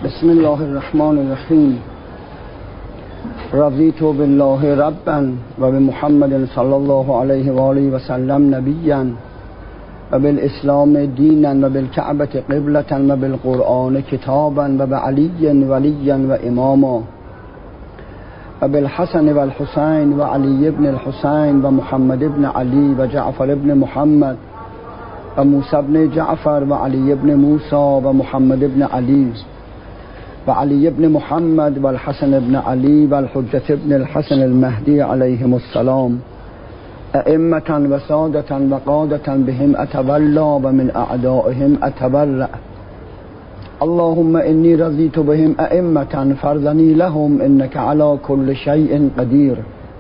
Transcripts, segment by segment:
بسم الله الرحمن الرحیم. رضیت بالله ربا و بمحمد صلی الله علیه و آله و سلم نبیا و بالاسلام دینا و بالکعبة قبلة و بالقرآن کتابا و بعلی ولیا و اماما و بالحسن و الحسین و علی ابن الحسین و محمد ابن علی و جعفر ابن محمد و موسی ابن جعفر و علی ابن موسی و محمد ابن علی و علی ابن محمد و الحسن ابن علی و الحجة ابن الحسن المهدی علیهم السلام ائمة و سادة و قادة بهم اتولا و من اعدائهم اتبرأ. اللهم انی رضیت بهم ائمة فارضنی لهم انك على كل شيء قدیر.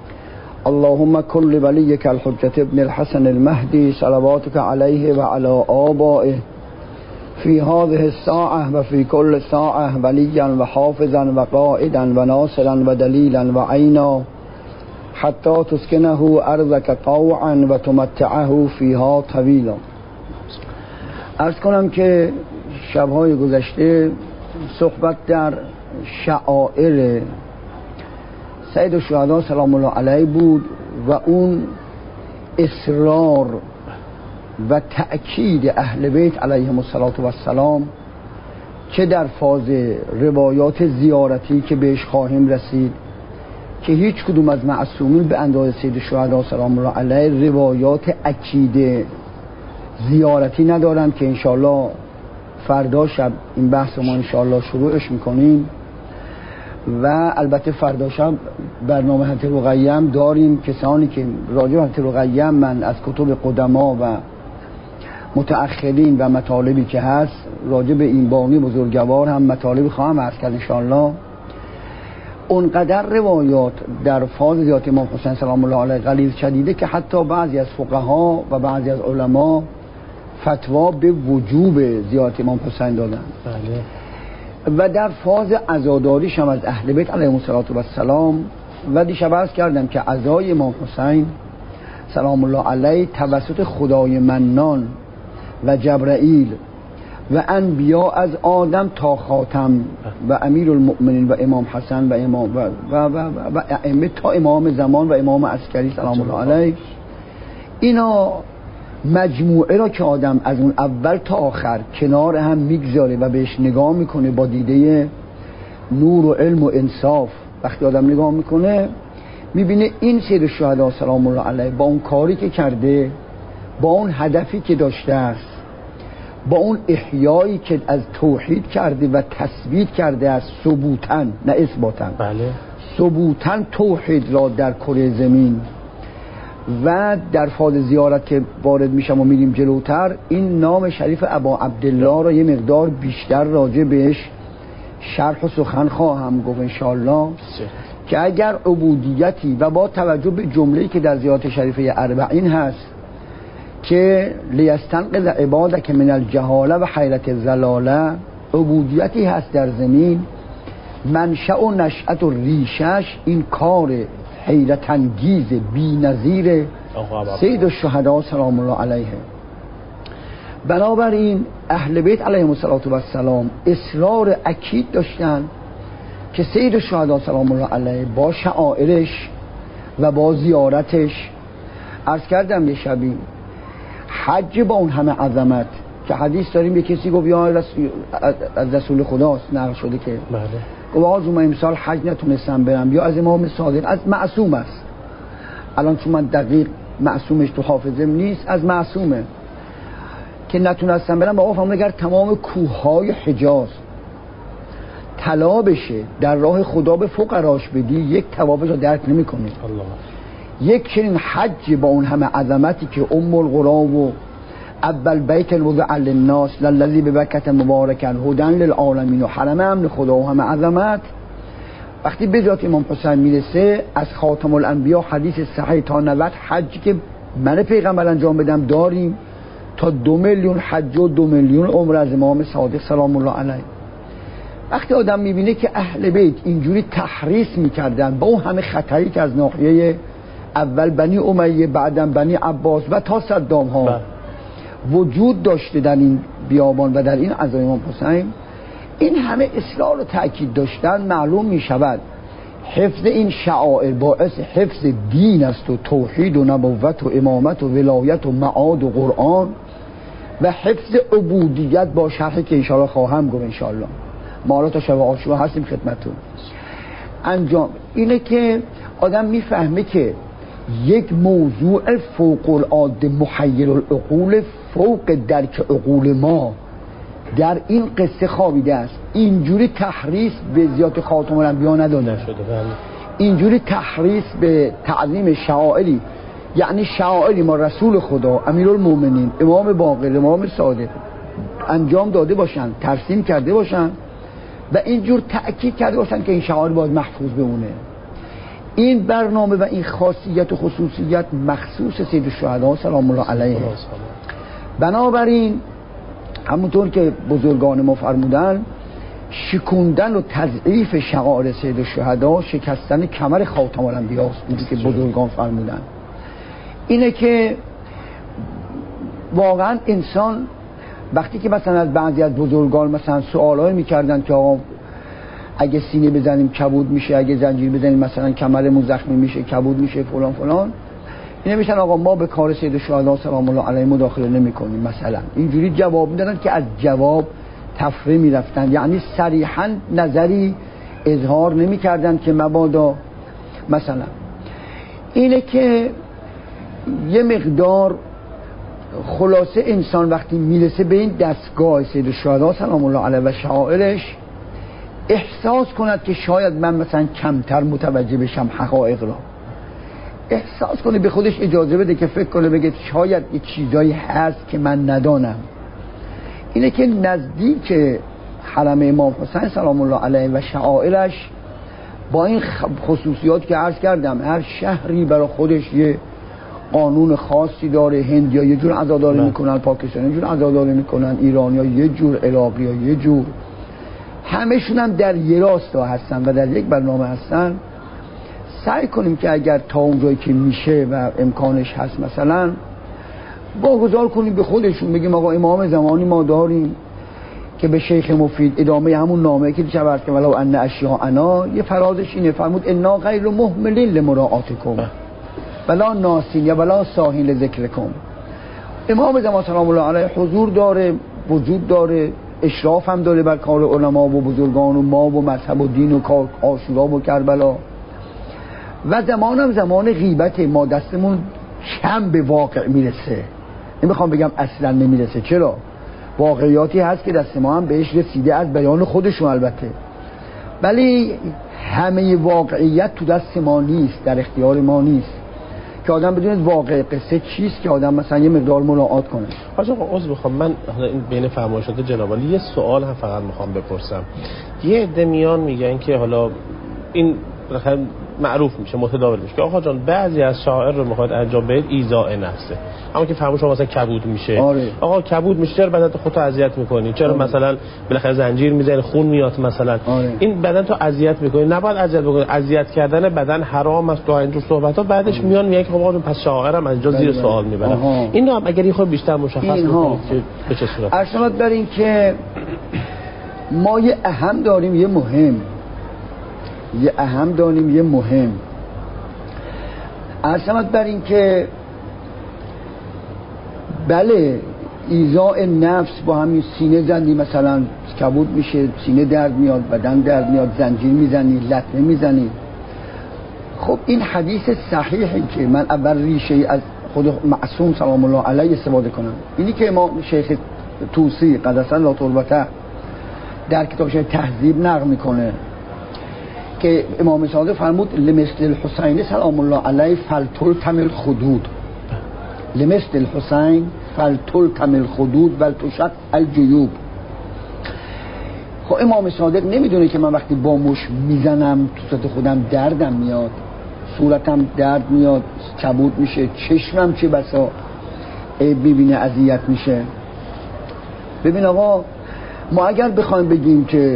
اللهم کن لولیک الحجة ابن الحسن المهدی صلواتك علیه و علی آبائه فی هذه الساعة و فی کل ساعة ولیا و حافظا و قائدا و ناصرا و دلیلا و عینا حتی تسکنه ارضک طوعا و تمتعه فیها طویلا. عرض کنم که شبهای گذشته صحبت در شعائر سید الشهدا سلام الله علیه بود و اون اصرار و تأکید اهل بیت علیهم السلام چه در فاز روایات زیارتی که بهش خواهیم رسید که هیچ کدوم از معصومین به اندازه سید الشهدا سلام الله علیه روایات عقیده زیارتی ندارن که انشاءالله فردا شب این بحث ما انشاءالله شروعش میکنیم و البته فردا شب برنامه حضرت رقیه هم داریم. کسانی که راجع به حضرت رقیه من از کتب قدما و متأخرین و مطالبی که هست راجع به این بانی بزرگوار هم مطالبی خواهم عرض کرد انشاءالله. اونقدر روایات در فاز زیارت امام حسین سلام الله علیه غلیظ شدیده که حتی بعضی از فقها و بعضی از علما فتوا به وجوب زیارت امام حسین دادن. بله. و در فاز عزاداریش هم از اهل بیت علیهم السلام و دیشب عرض کردم که عزای امام حسین سلام الله علیه توسط خدای منان و جبرائیل و انبیا از آدم تا خاتم و امیر المؤمنین و امام حسن و امام و ائمه تا امام زمان و امام عسکری سلام الله علیه، اینا مجموعه را که آدم از اون اول تا آخر کنار هم میگذاره و بهش نگاه میکنه با دیده نور و علم و انصاف، وقتی آدم نگاه میکنه میبینه این سید الشهدا سلام الله علیه با اون کاری که کرده، با اون هدفی که داشته است، با اون احیایی که از توحید کرده و تثبیت کرده است ثبوتاً نه اثباتاً، بله، ثبوتاً توحید را در کره زمین و در فاز زیارت که وارد میشم و میریم جلوتر این نام شریف ابا عبدالله را یه مقدار بیشتر راجع بهش شرح و سخن خواهم گفت انشاءالله که اگر عبودیتی و با توجه به جمله‌ای که در زیارت شریفه اربعین هست که لیستنقذ عبادک من الجهاله و حیرت الضلاله، عبودیتی هست در زمین منشأ و نشأت و ریشش این کار حیرت انگیز بی نظیر سید الشهدا سلام الله علیه. بنابراین اهل بیت علیهم السلام اصرار اکید داشتن که سید الشهدا سلام الله علیه با شعائرش و با زیارتش، عرض کردم یه شبی حج با اون همه عظمت که حدیث داریم یه کسی گفت یا از رسول خداست نقل شده که بله گفت آقا من امسال حج نتونستم برم، یا از امام صادق از معصوم است، الان چون من دقیق معصومش تو حافظم نیست، از معصومه که نتونستم برم. آقا فهمون اگر تمام کوههای حجاز طلا بشه در راه خدا به فقراش بدی یک توافش رو درک نمی کنی. یک چنین حج با اون همه عظمتی که ام القرى و اول بیت الوضع للناس للذی ببکة مبارکا هدی للعالمین و حرم امن خدا و همه عظمت، وقتی به ذات امام حسین میرسه از خاتم الانبیا حدیث صحیح تا 90 حج که من پیغمبر انجام بدم داریم تا 2 میلیون حج و 2 میلیون عمره از امام صادق سلام الله علیه. وقتی آدم میبینه که اهل بیت اینجوری تحریص میکردن با اون همه خطری که از ناحیه اول بنی امیه بعدم بنی عباس و تا صدام ها وجود داشته در این بیابان و در این عزای امام حسین، این همه اصرار و تأکید داشتن معلوم می شود حفظ این شعائر باعث حفظ دین است و توحید و نبوت و امامت و ولایت و معاد و قرآن و حفظ عبودیت با شرحی که انشاءالله خواهم گفت. انشاءالله ما را تا شب عاشورا هستیم خدمتتون. انجام اینه که آدم میفهمه که یک موضوع فوق العاده محیر العقول، فوق درک عقول ما در این قصه خوابیده است. اینجوری تحریص به زیارت خاتم الانبیا نداده، اینجوری تحریص به تعظیم شعائری، یعنی شعائری ما رسول خدا امیرالمومنین امام باقر امام صادق انجام داده باشن، ترسیم کرده باشن و اینجور تأکید کرده باشن که این شعائر باید محفوظ بمونه. این برنامه و این خاصیت و خصوصیت مخصوص سید الشهدا سلام الله علیه. بنابراین همونطور که بزرگان ما فرمودن شکوندن و تضعیف شعائر سید الشهدا شکستن کمر خاتم الانبیا است. اونی که بزرگان فرمودن اینه که واقعا انسان وقتی که مثلا از بعضی از بزرگان مثلا سوالایی میکردن که آقا اگه سینه بزنیم کبود میشه، اگه زنجیر بزنیم مثلا کمرمون زخمی میشه کبود میشه فلان فلان، اینا میشن آقا ما به کار سید الشهدا سلام الله علیه مداخله نمیکنیم. مثلا اینجوری جواب میدادن که از جواب تفره میرفتن، یعنی صریحا نظری اظهار نمیکردن که مبادا. مثلا اینه که یه مقدار خلاصه انسان وقتی میرسه به این دستگاه سید الشهدا سلام الله علیه و شعائرش احساس کند که شاید من مثلا کمتر متوجه بشم حقایق را، احساس کنه به خودش اجازه بده که فکر کنه بگه شاید یه چیزایی هست که من ندانم. اینه که نزدیک حرم امام حسین سلام الله علیه و شعائرش با این خصوصیات که عرض کردم، هر شهری برای خودش یه قانون خاصی داره. هندیا یه جور عزاداری میکنن، پاکستان یه جور عزاداری میکنن، ایرانیا یه جور، عراقیا یه جور، همشون هم در یه راستا هستن و در یک برنامه هستن. سعی کنیم که اگر تا اونجایی که میشه و امکانش هست مثلا واگذار کنیم به خودشون، بگیم آقا امام زمانی ما داریم که به شیخ مفید ادامه همون نامه که دیشب عرض که ولو ان اشیاءنا یه فرازش اینه، فرمود انا غیر مهملین لمراعاتکم ولا ناسین یا ولا ساهین لذکرکم. امام زمان سلام الله علیه حضور داره، وجود داره، اشراف هم داره بر کار علما و بزرگان و ما و مذهب و دین و کار عاشورا و کربلا. و زمان هم زمان غیبت، ما دستمون کم به واقع میرسه، نمیخوام بگم اصلا نمیرسه، چرا واقعیاتی هست که دست ما هم بهش رسیده از بیان خودشون البته، ولی همه واقعیت تو دست ما نیست، در اختیار ما نیست که آدم بدونه واقع قصه چیست که آدم مثلا یه مقدار مراعات کنه. آقا عذر میخوام، من این بین فرمایشات جناب عالی یه سوال هم فقط میخوام بپرسم. یه عده میان میگن که حالا این معروف میشه، متداول میشه که آقا جان بعضی از شعائر رو میخواد انجام بدید ایذاء نفسه، اما که فرمایش شما مثلا کبود میشه. آره. آقا کبود میشه چرا بدن تو خودت اذیت میکنی؟ چرا مثلا بالاخره زنجیر میزنی خون میاد مثلا؟ آره. این بدن تو اذیت میکنی، نباید اذیت بکنی، اذیت کردن بدن حرام است و اینجور صحبت ها. بعدش میان میگن که خب پس شعائر هم از اینجا زیر سوال میبرن. اینو هم اگر خود بیشتر مشخص کنید که به چه صورت. ارشاد بر این که ما یه اهم داریم، یه مهم عرضمت بر این که بله ایذاء نفس با همین سینه زنی مثلا کبود میشه، سینه درد میاد، بدن درد میاد، زنجیر میزنی، لطمه میزنی. خب این حدیث صحیحی که من اول ریشه از خود معصوم سلام الله علیه استفاده کنم، اینی که امام شیخ طوسی قدس الله تربته در کتابش تهذیب نقل میکنه که امام صادق فرمود لمثل الحسین سلام الله علیه فلتلتم الخدود، لمثل الحسین فلتلتم الخدود ولتشق الجیوب. خب امام صادق نمیدونه که من وقتی با مش میزنم تو صورت خودم دردم میاد، صورتم درد میاد، کبود میشه، چشمم چه بسا ببینه اذیت میشه. ببین آقا ما اگر بخوایم بگیم که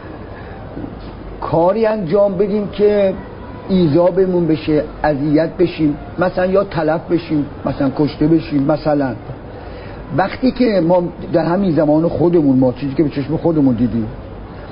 کاری انجام بدیم که ایذا بهمون بشه، اذیت بشیم، مثلا یا تلف بشیم، مثلا کشته بشیم، مثلا وقتی که ما در همین زمان خودمون ما چیزی که به چشم خودمون دیدیم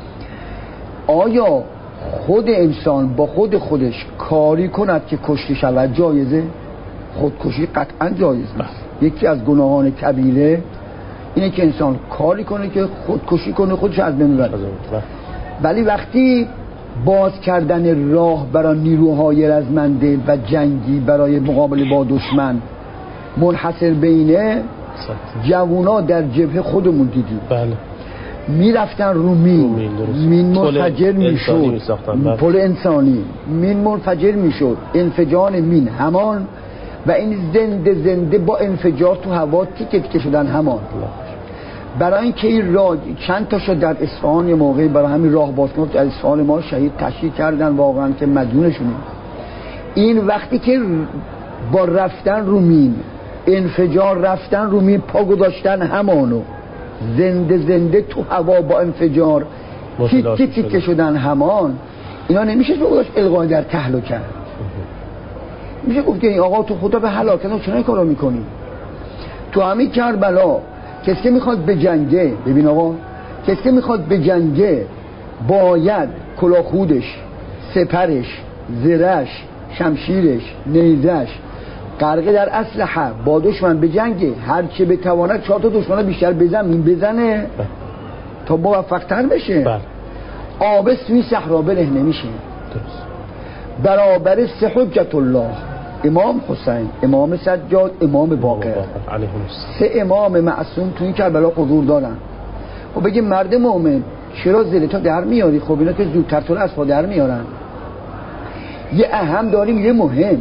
آیا خود انسان با خودش کاری کند که کشته شود جایزه؟ خودکشی قطعا جایز نیست. یکی از گناهان کبیره اینه که انسان کاری کنه که خودکشی کنه، خودش از بین ببره. ولی وقتی باز کردن راه برای نیروهای رزمنده و جنگی برای مقابله با دشمن منحصر بینه، جوونا در جبهه خودمون دیدیم بله میرفتن رو مین منفجر میشد، پل انسانی مین منفجر میشد، انفجار مین همان و این زنده با انفجار تو هوا تیکه شدن همان. برای اینکه این راه چند تا شد در اصفهان یه موقعی برای همین راه باز کنه در اصفهان ما شهید تشییع کردن، واقعا که مدیونشونیم. این وقتی که با رفتن رو مین انفجار رفتن رو مین پا گذاشتن همانو زنده تو هوا با انفجار تیکه شدن همان، اینا نمیشه گذاشت القای در تهلکه. میشه گفت که این آقا تو خدا به هلاکت چرا این کارو میکنی؟ تو همین کربلا کسی که میخواد بجنگه، ببین آقا، کسی که میخواد بجنگه باید کلاهخودش، سپرش، زرش، شمشیرش، نیزش غرقه در اسلحه با دشمن بجنگه، هر چه بتواند 4 تا دشمن بیشتر بزنه تا موفق تر بشه. آب سوی صحرا بله نمیشه. برابر سه حجت الله، امام حسین، امام سجاد، امام باقر، 3 امام معصوم تو این کربلا حضور دارن. و بگه مرد مومن چرا زلتا در میاری؟ خب اینا که زودتر تو رو از پا در میارن. یه اهم داریم، یه مهم،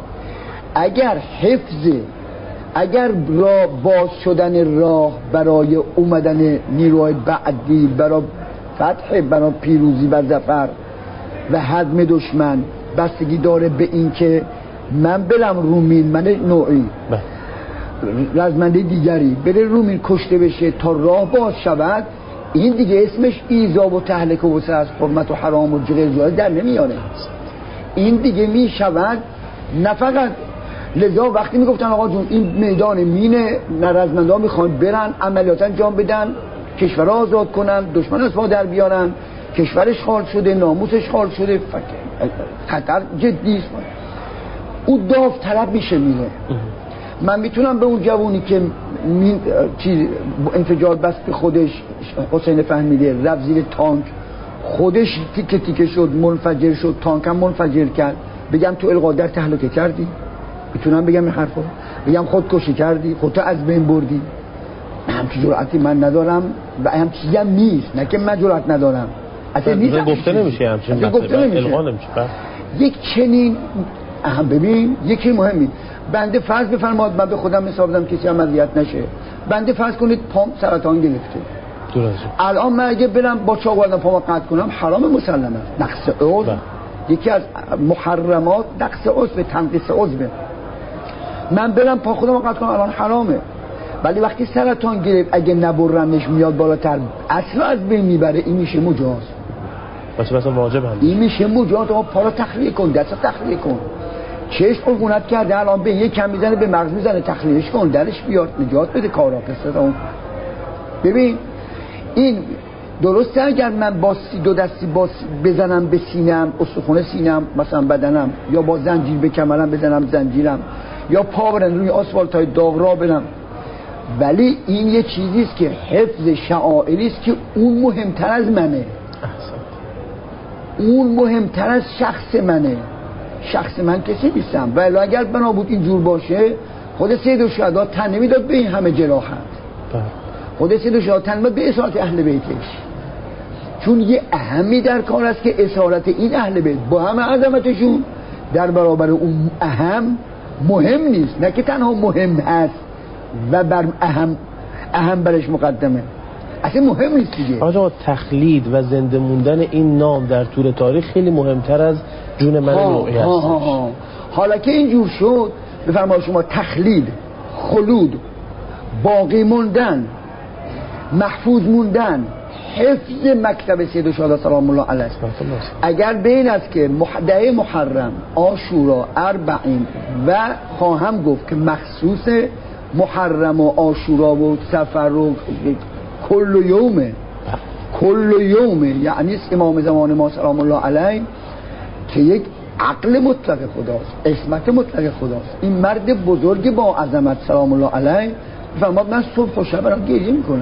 اگر باز شدن راه برای اومدن نیروهای بعدی، برای فتح، برای پیروزی و ظفر و هدم دشمن بستگی داره به این که من برم رومین، من نوعی رزمنده دیگری بره رومین کشته بشه تا راه باز شود، این دیگه اسمش ایذا و تهلکه و از حرمت و حرام و غیر جایز در نمیاره. این دیگه میشود نه فقط. لذا وقتی میگفتن آقا جون این میدان مینه، رزمنده ها میخوان برن عملیات انجام بدن، کشور آزاد کنن، دشمن از پا در بیارن، کشورش خال شده، ناموسش خال شده، خطر جدی است، او داوطلب میشه میره. من میتونم به اون جوونی که انفجار بست به خودش، حسین فهمیده، رفت زیر تانک، خودش تیکه شد، منفجر شد، تانک هم منفجر کرد، بگم تو القا در تهلکه کردی؟ میتونم بگم این حرفو؟ بگم خودکشی کردی، خودتو از بین بردی؟ همچین جرأتی من ندارم و همچیزی هم نیست. نه که من جرأت ندارم، اصلا نیست، گفته نمیشه، همچین القا نمیشه. یک چنین ببین یکی مهمی، بنده فرض بفرماد من به خودم حساب بدم کسی هم اذیت نشه، بنده فرض کنید پام سرطان گرفته، الان من اگه برم با چاق وردم پامو قطع کنم حرام مسلمه، نقص عضو، یکی از محرمات نقص عضو، تنقیص عضو، من برم پا خودم قطع کنم الان حرامه. ولی وقتی سرطان گرفت اگه نبرنش میاد بالاتر اصلا از بین میبره، این میشه مجاز. مثلا واجب هم این میشه مجاز. آقا پا رو تخلیه کن، دست رو تخلیه کن، چشم عفونت کرده الان به یک کم میزنه، به مغز میزنه، تخلیهش کن، درش بیار، نجات بده کارا قصه اون. ببین این درسته اگر من با دو دستی بزنم به سینم، استخوان سینم مثلا بدنم، یا با زنجیر به کمرم بزنم زنجیرم، یا پا برن روی آسفالت های داغ را برم، ولی این یه چیزیست که حفظ شعائری است که اون مهمتر از منه، اون مهمتر از شخص منه. شخص من کسی نیستم. ولی اگر بنا بود اینجور باشه خود سید الشهدا تن نمیداد به این همه جراحت، خود سید الشهدا تن نمیداد به اسارت اهل بیتش، چون یه اهمی در کار است که اسارت این اهل بیت با همه عظمتشون در برابر اون اهم مهم نیست. نه که تنها مهم هست و بر اهم برش مقدمه، اصلا مهم نیست دیگه. آقا تخلید و زنده موندن این نام در طول تاریخ خیلی مهمتر از جون من نوعی هست. حالا که اینجور شد بفرمایید شما، تخلید، خلود، باقی موندن، محفوظ موندن، حفظ مکتب سید الشهدا سلام الله علیه، اگر بین است که ده محرم، عاشورا، اربعین و خواهم گفت که مخصوص محرم و عاشورا و سفر و کل یومه، کل یوم یعنی امام زمان ما سلام الله علیه که یک عقل مطلق خداست، عصمت مطلق خداست. این مرد بزرگ با عظمت سلام الله علیه فرمود من صبح و شب برام گریه میکنم.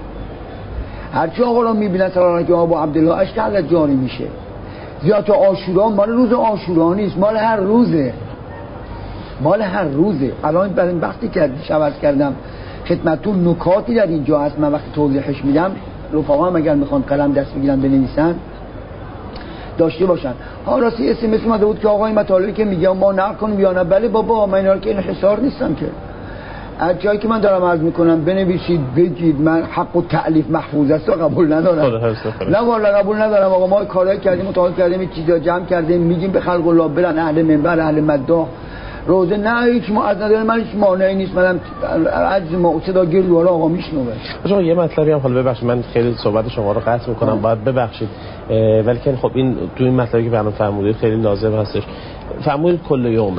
هرچی آقا را میبینن سلام علیه که ابو عبدالله اشک حضرت جاری میشه. زیاد عاشورا مال روز عاشورا نیست، مال هر روزه، مال هر روزه. الان برای این وقتی که شب کردم خدمتتون نکاتی در اینجا هست، من وقتی توضیحش میدم رفقا هم اگر میخوان قلم دست بگیرن بنویسن داشته باشن. ها راستی اس ام اس اومده بود که آقا این مطالبی که میگم ما نقل کنیم یا نه. بله بابا، من اینا که انحصار نیستم که. از جایی که من دارم عرض میکنم بنویسید بگید، من حق و تألیف محفوظ است و قبول ندارم. نه والا قبول ندارم آقا. ما کارایی کردیم، مطالعه کردیم، چیزا جمع کردیم، میگیم به خلق الله برن اهل منبر اهل مداح روزه. نه هیچ ما از نظر من هیچ مانعی نیست. منم از ما صدا گیر دوباره آقا میشنوه. آقا یه مطلبی هم حالا ببخشید من خیلی صحبت شما رو قطع میکنم، باید ببخشید، ولی که خب این تو این مطلبی که برام فرمودید خیلی لازم هستش. فرمودید کل یومه،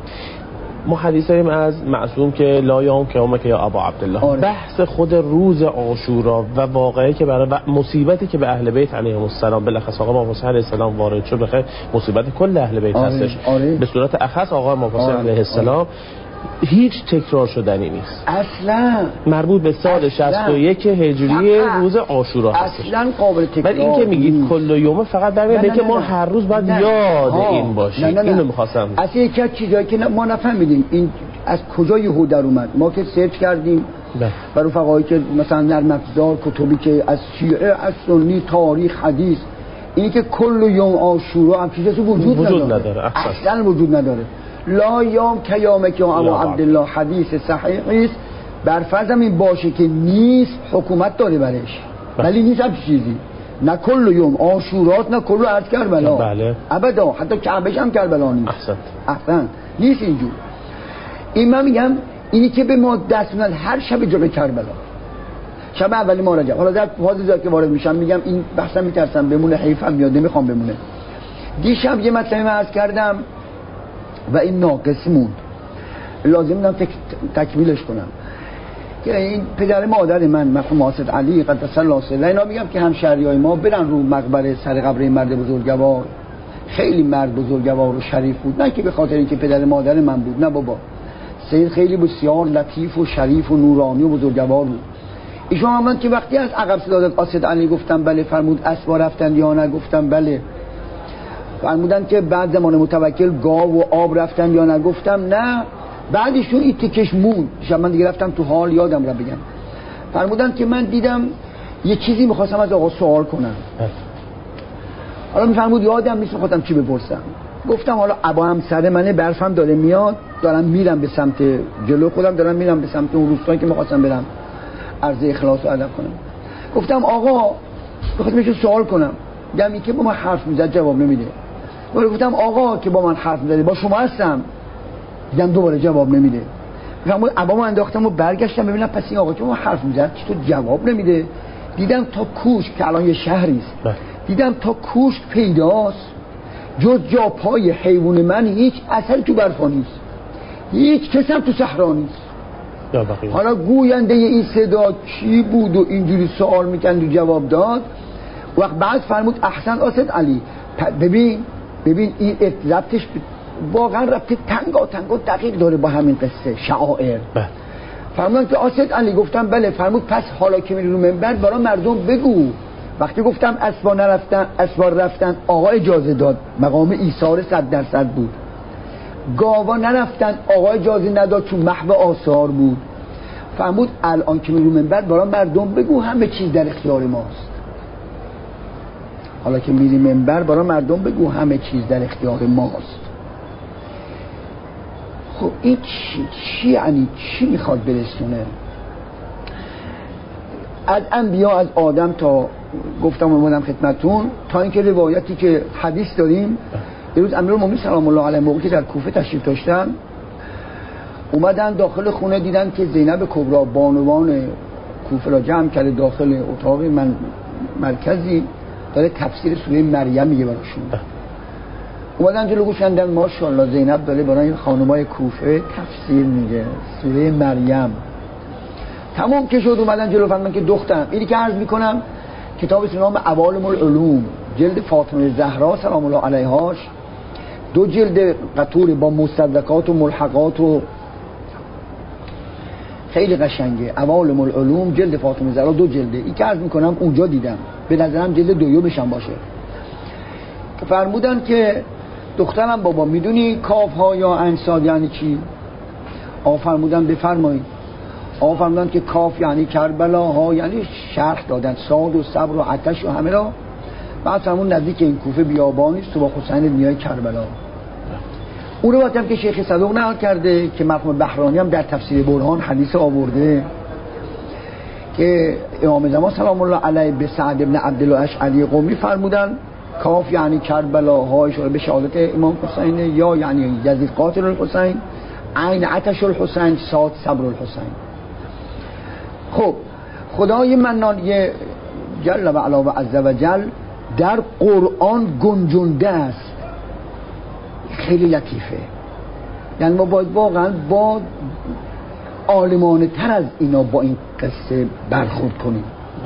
ما حدیث داریم از معصوم که لا یوم که یومه که یا ابا عبدالله. بحث خود روز عاشورا و واقعی که برای مصیبتی که به اهل بیت علیهم السلام بالاخص آقا امام حسین علیه السلام وارد شد، بخیر مصیبت کل اهل بیت هستش. به صورت اخص آقا امام حسین علیه السلام هیچ تکرار شدنی نیست اصلا. مربوط به سال 61 هجری روز عاشورا هستش. اصلا قابل تکرار. ولی این که میگید کل یوم فقط در میاد که ما هر روز باید یاد این باشیم. اینو می‌خواستم. اصلا یک چیزایی که ما نفهمیدیم این از کجا یهو در اومد. ما که سرچ کردیم برای رفقایی که مثلا نرم افزار کتبی که از شیعه از سنی تاریخ حدیث، اینی که کل یوم عاشورا هم چیزی وجود نداره. اصلا وجود نداره. لا یوم که یوم که ابو عبدالله حدیث صحیح است. بر فرضم این باشه که نیست، حکومت داره برش، ولی نیست هم چیزی. نه کل یوم عاشورات، نه کل عرض کربلا. بله. ابدا. حتی کعبه‌ش هم کربلا نیست. احسن نیست اینجور. این من میگم اینی که به ما دست میدن هر شب جلوی کربلا، شب اولی ما رجب. حالا در حاضر که وارد میشم میگم این بحثم میترسم بمونه، حیفم میاد نمیخوام بمونه. دیشب یه مطلبی عرض کردم و این ناقص موند، لازم دارم تکمیلش کنم. که این پدر مادر من مرحوم حاسد علی قدس الله سره، اینا میگم که همشهریای ما برن رو مقبره سر قبر این مرد بزرگوار. خیلی مرد بزرگوار و شریف بود، نه که به خاطر اینکه پدر مادر من بود، نه بابا. سید خیلی بسیار لطیف و شریف و نورانی و بزرگوار بود. ایشون هم که وقتی از عقب صدادت حاسد علی گفتم بله، فرمود اسبا رفتن یا نه؟ گفتم بله. فرمودن که بعد زمان متوکل گاو و آب رفتن یا نه؟ گفتم نه. بعدشون این تکش مون شب من دیگه رفتم تو حال یادم را بگم. فرمودن که من دیدم یه چیزی میخواستم از آقا سوال کنم. حالا میفرمود یادم نیست میخواستم چی بپرسم. گفتم حالا ابا همسر منه، برفم داره میاد، دارم میرم به سمت جلو، خودم دارم میرم به سمت اون روستایی که میخواستم برم عرض اخلاص و ادب کنم. گفتم آقا میخواستم یه سوال کنم. دمی که با من حرف میزد جواب نمیده. گفتم آقا که با من حرف میزدی با شما هستم. دیدم دوباره جواب نمیده. فرمود ابامو انداختم و برگشتم ببینم پس این آقا که ما حرف میزد چطور جواب نمیده. دیدم تا کوشک که الان یه شهری است، دیدم تا کوشک پیداست، جز جا پای حیوان من هیچ اثری تو برفا نیست، هیچ کس هم تو صحرا نیست. حالا گوینده این صدا کی بود و اینجوری سوال میکند و جواب داد. وقت بعد فرمود احسن حاسد علی، ببین این ربطش واقعا ربط تنگا دقیق داره با همین قصه شعائر. فرمودن که حاسد علی. گفتم بله. فرمود پس حالا که میری رو منبر برای مردم بگو. وقتی گفتم اسبا رفتن آقا اجازه داد، مقام ایثار 100% بود. گاوا نرفتن آقا اجازه نداد، چون محو آثار بود. فرمود الان که میری رو منبر برای مردم بگو همه چیز در اختیار ماست. حالا که میری منبر برای مردم بگو همه چیز در اختیار ماست. خب این چی یعنی چی میخواد برسونه؟ از انبیا، از آدم تا گفتم اومدم خدمتون، تا اینکه روایتی که حدیث داریم. یه روز امیرالمومنین سلام الله علیه موقعی که در کوفه تشریف داشتن، اومدن داخل خونه، دیدن که زینب کبرا بانوان کوفه را جمع کرده داخل اتاق مرکزی، داره تفسیر سوره مریم میگه براشون. اومدن جلو گوشندن ماشاءالله زینب داره برای این خانمای کوفه تفسیر میگه سوره مریم. تمام که شد اومدن جلو فرمودن که دخترم اینی که عرض میکنم کتابی به نام عوالم العلوم، جلد فاطمه زهرا سلام الله علیهاش، 2 جلد قطور با مستدرکات و ملحقات و خیلی قشنگه. عوالم العلوم جلد فاطمه زهرا 2 جلده. این که عرض میکنم اونجا دیدم، به نظرم جلد 2 بشن باشه، که فرمودن که دخترم بابا میدونی کاف ها یا انصاد یعنی چی؟ فرمودن بفرمایید. فرمودن که کاف یعنی کربلا، ها یعنی شرح دادن صاد و صبر و آتش و همه را. بعد فرمون نزدیک این کوفه بیابانی است و با حسین میای کربلا. اون رو وقتی که شیخ صدوق نقل کرده که مرحوم بحرانی هم در تفسیر برهان حدیث آورده که امام زمان سلام الله علیه به سعد ابن عبدالله اشعری قمی فرمودن کاف یعنی کربلا، ها اشاره به شهادت امام حسین، یا یعنی یزید قاتل الحسین، عین عطش الحسین، صاد صبر الحسین. خب خدای منان جل و علا و عز و جل در قرآن گنجونده است، خیلی لطیفه. یعنی ما باید واقعا با عالمانه تر از اینا با این قصه برخورد کنیم.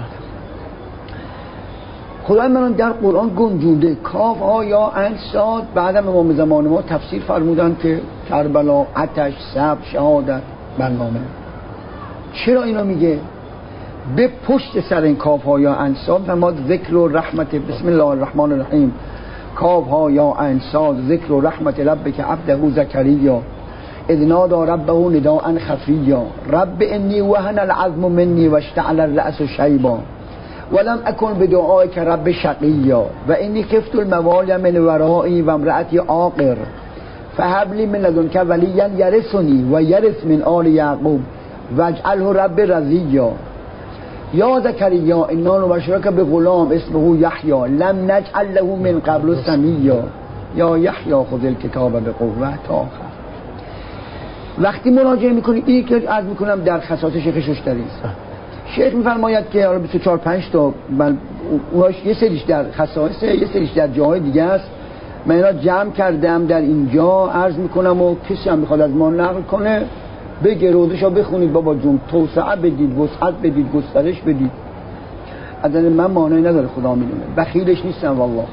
خدای منان در قرآن گنجونده کاف ها یا انصاد. بعدم امام زمان ما تفسیر فرمودن که کربلا، آتش، صبر، شهادت، برنامه. چرا اینا میگه؟ به پشت سر این کاف ها یا انصاد فرمود ذکر و رحمت، بسم الله الرحمن الرحیم، کاف ها یا انصاد ذکر و رحمت ربک عبده زکریا اذ نادى ربه نداء خفیا رب انی وهن العظم منی واشتعل الرأس شیبا ولم اکن بدعائک رب شقیا و انی خفت الموالي من ورائي و امرأتی عاقر فهب لی من لدنک ولیا یرثنی و یرث من آل یعقوب واجعله رب رضیا یا زکریا انا نبشرک بغلام اسمه یحیی لم نجعل له من قبل سمیا یا یحیی خذ الکتاب بقوة تا آخر. وقتی مراجعه میکنی این که عرض میکنم در خصائص شیخ ششتری است. شیخ میفرماید که حالا 24-5 تا من اوناش یه سریش در خصائص، یه سریش در جاهای دیگه است. من اینا جمع کردم در اینجا عرض میکنم و کسی هم میخواد از ما نقل کنه بگه روزشو بخونید بابا جون، توسعه بدید، وسعت بدید، گسترش بدید. از من مانعی نداره، خدا میدونه، بخیلش نیستم والله.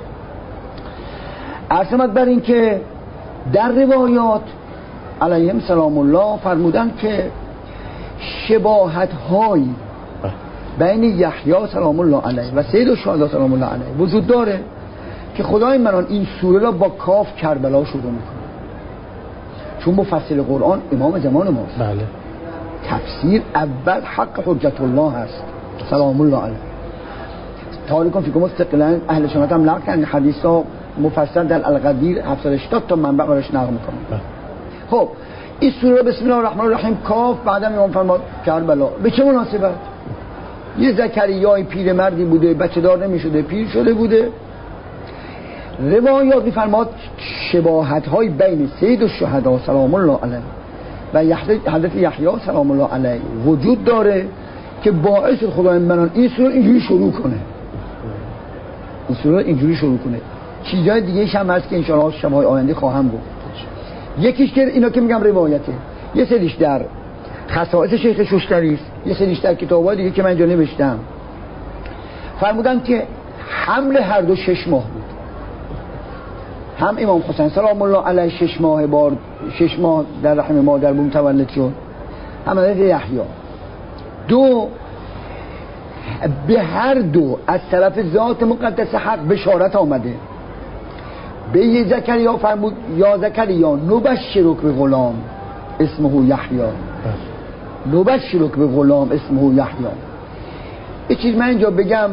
عرض بر این که در روایات علیهم سلام الله فرمودن که شباهت های بین یحیی سلام الله علیه و سید الشهدا سلام الله علیه وجود داره که خدای منان این سوره را با کاف کربلا شروع میکنه، چون مفسر قرآن امام زمان ماست. بله. تفسیر اول حق حجت الله هست سلام الله علیه. تاریکون فیکم مستقلا اهل سنت هم نقل کردن حدیثا مفصل در القدیر 780 تا منبع برش نقل میکنن. خب این سوره بسم الله الرحمن الرحیم کاف، بعدم امام فرمود کربلا. به چه مناسبت؟ یه زکریای پیرمردی بوده، بچه دار نمیشده، پیر شده بوده. روایات میفرماد شباهت های بین سید الشهدا سلام الله علیه و حضرت یحیی سلام الله علیه وجود داره که باعث خدای منان این سوره اینجوری شروع کنه. این سوره اینجوری شروع کنه. چیزای دیگه هم هست که انشاءالله شب‌های آینده خواهم گفت. یکیش که اینا که میگم روایته، یه سریش در خصائص شیخ شوشتری است، یه سریش در کتاب‌های دیگه که من اینجا نوشتم. فرمودن که حمل هر دو 6 ماه بود. هم امام حسین سلام الله علیه 6 ماه در رحم مادر متولد شد، هم حضرت یحیی. دو به هر دو از طرف ذات مقدس حق بشارت آمده. به یه زکریا فرمود یا زکریا نبشرک به غلام اسمه یحیی، نبشرک به غلام اسمه یحیی. یه چیز من اینجا بگم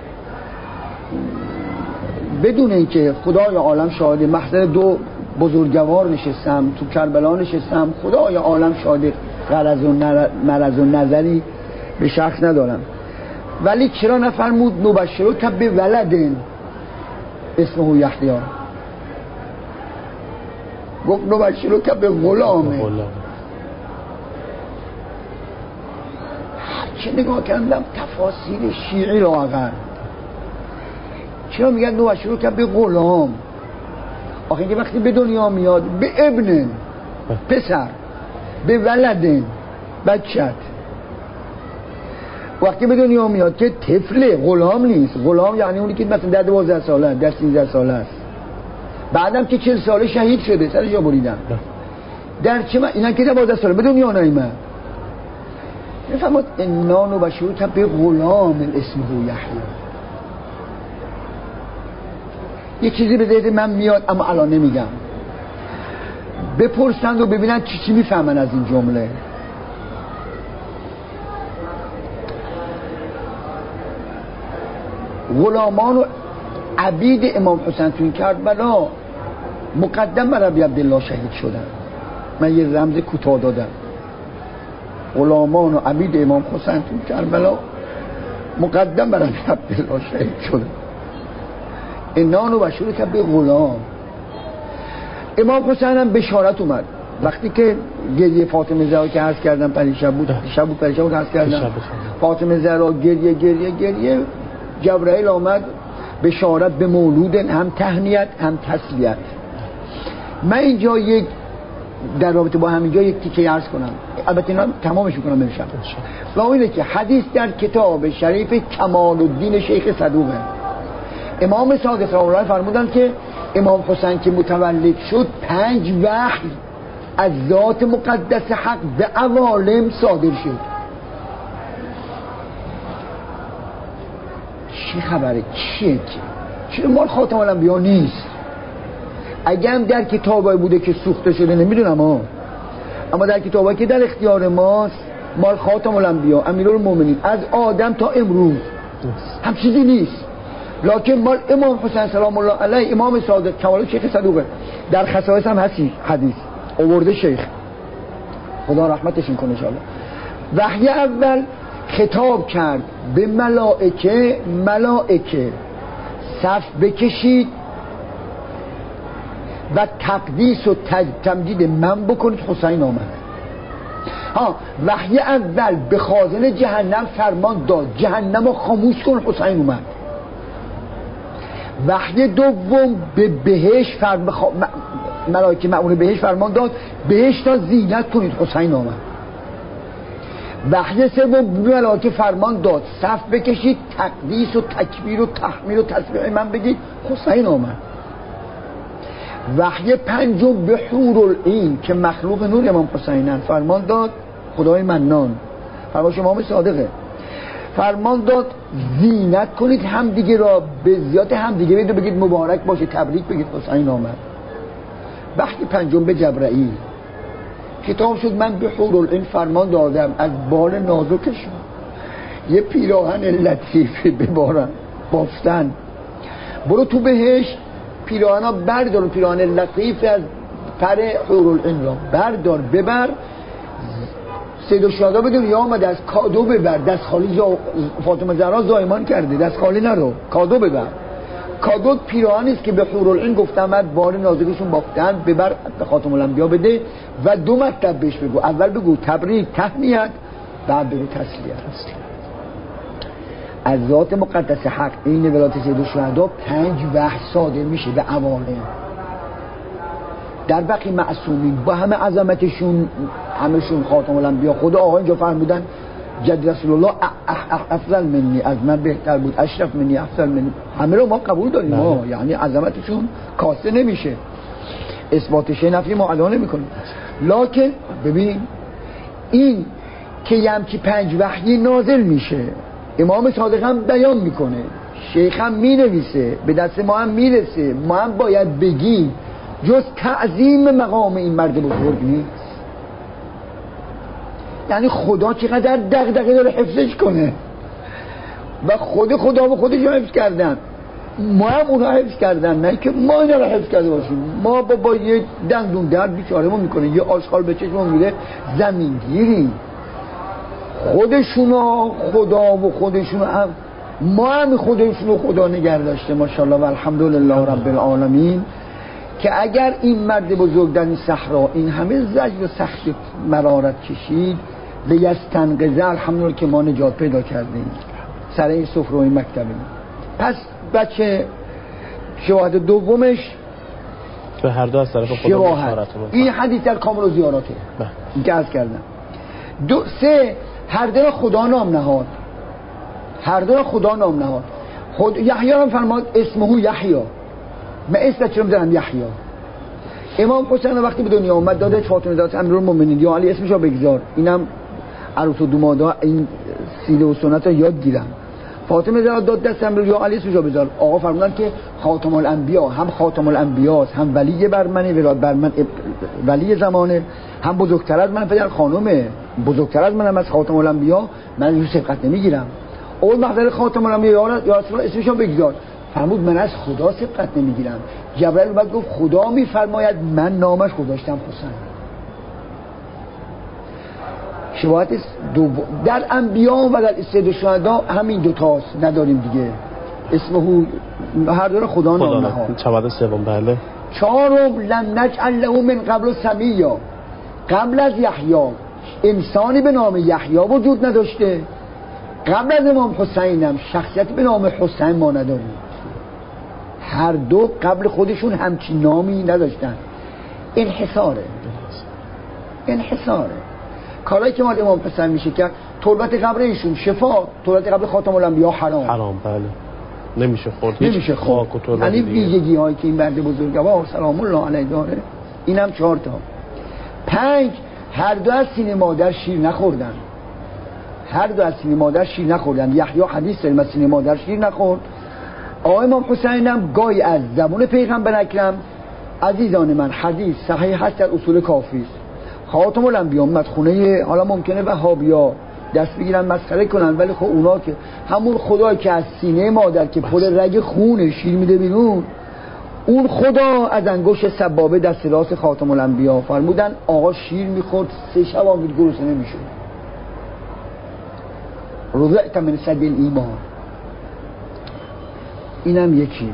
بدون اینکه خدای عالم شاهد، محضر 2 بزرگوار نشستم تو کربلا نشستم، خدای عالم شاهد، غرض و مرض و نظری به شخص ندارم، ولی چرا نفرمود نبشرک به ولد اسمه یحیی؟ گفت نبشرک به غلامه. چه نگاه کردم تفاسیر شیعی را اگر چرا میگن نبشرک به غلام؟ آخه اینکه وقتی به دنیا میاد به ابن پسر، به ولدن بچت. وقتی به دنیا میاد که طفله، غلام نیست. غلام یعنی اونی که مثلا در 12 ساله، در 13 ساله است. بعدم که 40 ساله شهید شده، سرش جا بریدن. در چه اینا که 12 ساله به دنیا نیامد. میفهمید انان و بشروط به غلام اسمه یحیی. یه چیزی به ذهن من میاد اما الان نمیگم. بپرسند و ببینن چی میفهمن از این جمله. غلامان و عبید امام حسین تو این کربلا مقدم بر ابی عبدالله شهید شدن. من یه رمز کوتاه دادم. غلامان و عبید امام حسین تو کربلا مقدم بر ابی عبدالله شهید شدن. اینان و بشور که به غلام. امام حسین هم بشارت اومد وقتی که گریه فاطمه زهرا که عرض کردم پریشب بود که عرض کردم فاطمه زهرا گریه جبرائیل آمد بشارت به مولود، هم تهنیت هم تسلیت. من اینجا یک در رابطه با همینجا یک تیکه عرض کنم، البته اینا تمامش میکنم امشب. و اونه که حدیث در کتاب شریف کمال الدین شیخ صدوقه، امام صادق رحمه الله فرمودن که امام حسین که متولد شد 5 وحی از ذات مقدس حق به عوالم صادر شد. چی خبره؟ چیه؟ چرا مال خاتم الانبیا نیست؟ اگه هم در کتابایی بوده که سوخته شده نمیدونم اما در کتابایی که در اختیار ماست مال خاتم الانبیا امیرالمومنین از آدم تا امروز هم چیزی نیست. لکن مال امام حسین سلام الله علیه، امام صادق کمال شیخ صدوقه در خصائص هم هستی حدیث آورده شیخ، خدا رحمتش کنه ان شاء الله. وحی اول خطاب کرد به ملائکه صف بکشید و تقدیس و تمجید من بکنید. حسین آمد. وحی اول به خازن جهنم فرمان داد جهنم رو خاموش کن. حسین اومد. وحی دوم به بهشت ملائکه مأمور بهشت فرمان داد بهشت را زینت کنید. حسین آمد. وحی سوم به ملائکه فرمان داد صف بکشید تقدیس و تکبیر و تحمید و تسبیح من بگید. حسین آمد. وحی پنجم به حورالعین که مخلوق نور امام حسینن فرمان داد خدای منان فرمایش امام صادقه، فرمان داد زینت کنید همدیگه را به زیادت همدیگه بگید مبارک باشه تبریک بگید. حسین آمد. وحی پنجم به جبرائیل کتاب شد من به حورالعین فرمان دادم از بال نازکشون یه پیراهن لطیفی ببارن بافتن، برو تو بهشت پیراهنا بردار، پیراهن لطیف از پر حورالعین را بردار ببر. سید الشهدا به دنیا آمده از کادو ببر، دست خالی فاطمه زهرا زایمان کرده، دست خالی نرو، کادو ببر. کادو پیراهنی است که به حورالعین گفتم بار نازکشون بافتن ببر به خاتم الانبیا بده و 2 مطلب بهش بگو. اول بگو تبریک تهنیت، بعد بگو تسلیت. از ذات مقدس حق این ولایت سید الشهدا 5 وحی صادر میشه به عوالم. در بقیه معصومین با همه عظمتشون همشون خاتم الانبیا، خدا آقا اینجا فرمودن جد رسول الله افضل منی، از من بهتر بود، اشرف منی افضل منی، همه رو ما قبول داریم ما، یعنی عظمتشون کاسته نمیشه، اثباتش نفی ما الان نمیکنیم. لکن ببین این که یمکی 5 وحی نازل میشه، امام صادق هم بیان میکنه، شیخ هم مینویسه، به دست ما هم میرسه، ما هم باید بگیم جز تعظیم مقام این مرد بزرگ نیست. یعنی خدا چقدر دغدغه داره حفظش کنه و خدا و خودش رو حفظ کردن، ما هم اونها حفظ کردن، نه که ما اینا رو حفظ کرده باشیم. ما با یه دندون درد بیچاره‌مون میکنه، یه آشغال به چشممون میره زمین گیریم. خودشونا خدا و خودشون هم ما هم خودشونو خدا نگه داشته ماشاءالله و الحمدلله رب العالمین. که اگر این مرد بزرگ در این صحرا این همه زجر و سخت مرارت کشید به یستنقذ الحمدلله که ما نجات پیدا کردیم سر این سفره و این مکتبه. پس بچه شواهد دومش به هر دو از طرف خدا بشارت. این حدیث در کامل و زیاراته این که عرض کردم. 3 هر دل خدا نام نهاد. هر دو خدا نام نهاد. خود یحیی هم فرمود اسمه یحیی، من اسمش رو میذارم یحیی. امام حسین وقتی به دنیا اومد داده فاطمه زاد امیرالمومنین یا علی اسمشو بگذار، اینم عروس و دومادا این سیره و سنت رو یاد گیرن. فاطمه زاد داد دست امیر یا علی اسمشو بذار. آقا فرمودن که خاتم الانبیا، هم خاتم الانبیاست، هم ولی بر منه، ولایت بر من، ولی زمانه، هم بزرگتر از من، پدر خانومه بزرگتر از منم، از خاتم الانبیا من رو سبقت نمیگیرم. اول محضر خاتم الانبیا یا رسول الله اسمشو بگذار، فرمود من از خدا سبقت نمیگیرم. جبرئیل بعد گفت خدا میفرماید من نامش گذاشتم حسین. شباهت در انبیا و در سید الشهدا همین دو تاست، نداریم دیگه. اسمه هر دو خدا نام نهاد. شباهت سوم بله. چهارم لم نجعل له من قبل سمیا، قبل از یحیی انسانی به نام یحیی وجود نداشته، قبل از امام حسین هم شخصیت به نام حسین ما نداریم. هر دو قبل خودشون همچین نامی نداشتن. انحصاره کارهایی که مال امام حسین میشه کرد. تربت قبر ایشون شفا، تربت قبر خاتم الانبیا حرام بله، نمیشه خورد. یعنی ویژگی هایی که این مرد بزرگوار سلام الله علیه داره. اینم 4 تا. 5 هر دو از سینه مادر شیر نخوردن. یحیی حدیث داره سینه مادر شیر نخورد. آقای امام حسین هم گاهی از زبون پیغمبر اکرم عزیزان من حدیث صحیح هست در اصول کافی است. خاتم الانبیا مدخونه، حالا ممکنه وهابیا دست بگیرن مسخره کنن، ولی خب اونا که همون خدایی که از سینه مادر که پر رگ خون شیر میده بیرون، اون خدا از انگشت سبابه دست راست خاتم الانبیا فرمودن آقا شیر میخورد 3 شب آمید گرسنه نمیشد. رضعت من صد الایمان. اینم یکی.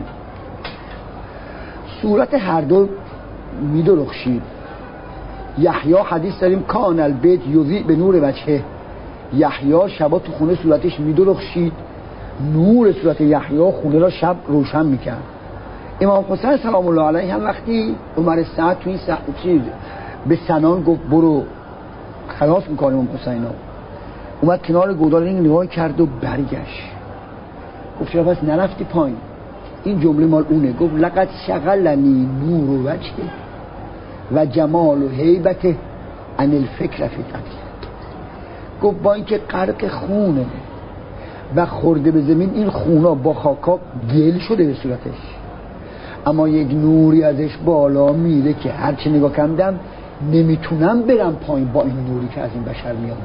صورت هر دو میدرخشید. یحیی حدیث داریم کان البیت یضیء به نور وجهه. یحیی شبا تو خونه صورتش میدرخشید، نور صورت یحیی خونه را شب روشن میکرد. امام حسین سلام الله علیه هم وقتی عمر سعد تو این چیز به سنان گفت برو خلاص میکنه امام حسین ها، اومد کنار گودال این نگاه کرد و برگشت. گفت چرا پس نرفتی پایین؟ این جمله مال اونه. گفت لقد شغلنی نور وجهه و جمال و هیبت عن الفکر فی قتل. گفت با اینکه غرق خونه و خورده به زمین، این خونا با خاکا گل شده به صورتش، اما یک نوری ازش بالا میره که هرچی نگاه کردم نمیتونم برم پایین با این نوری که از این بشر میاد.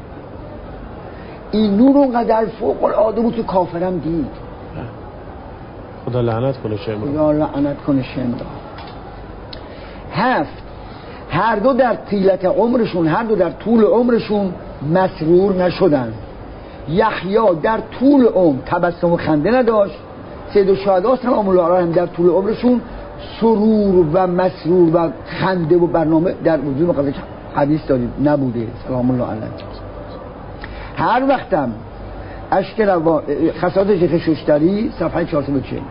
این نور اونقدر فوق العاده بود که کافرم دید. خدا لعنت کنه شمرا. 7 هر دو در طیلت عمرشون، هر دو در طول عمرشون مسرور نشدن. یحیی در طول عمر تبسم و خنده نداشت. سید الشهدا سلام الله علیهم هم در طول عمرشون سرور و مسرور و خنده و برنامه در وجود مقدس حدیث داریم نبوده سلام الله علیه. هر وقتم اشکال خصائص شیخ ششتری صفحه 440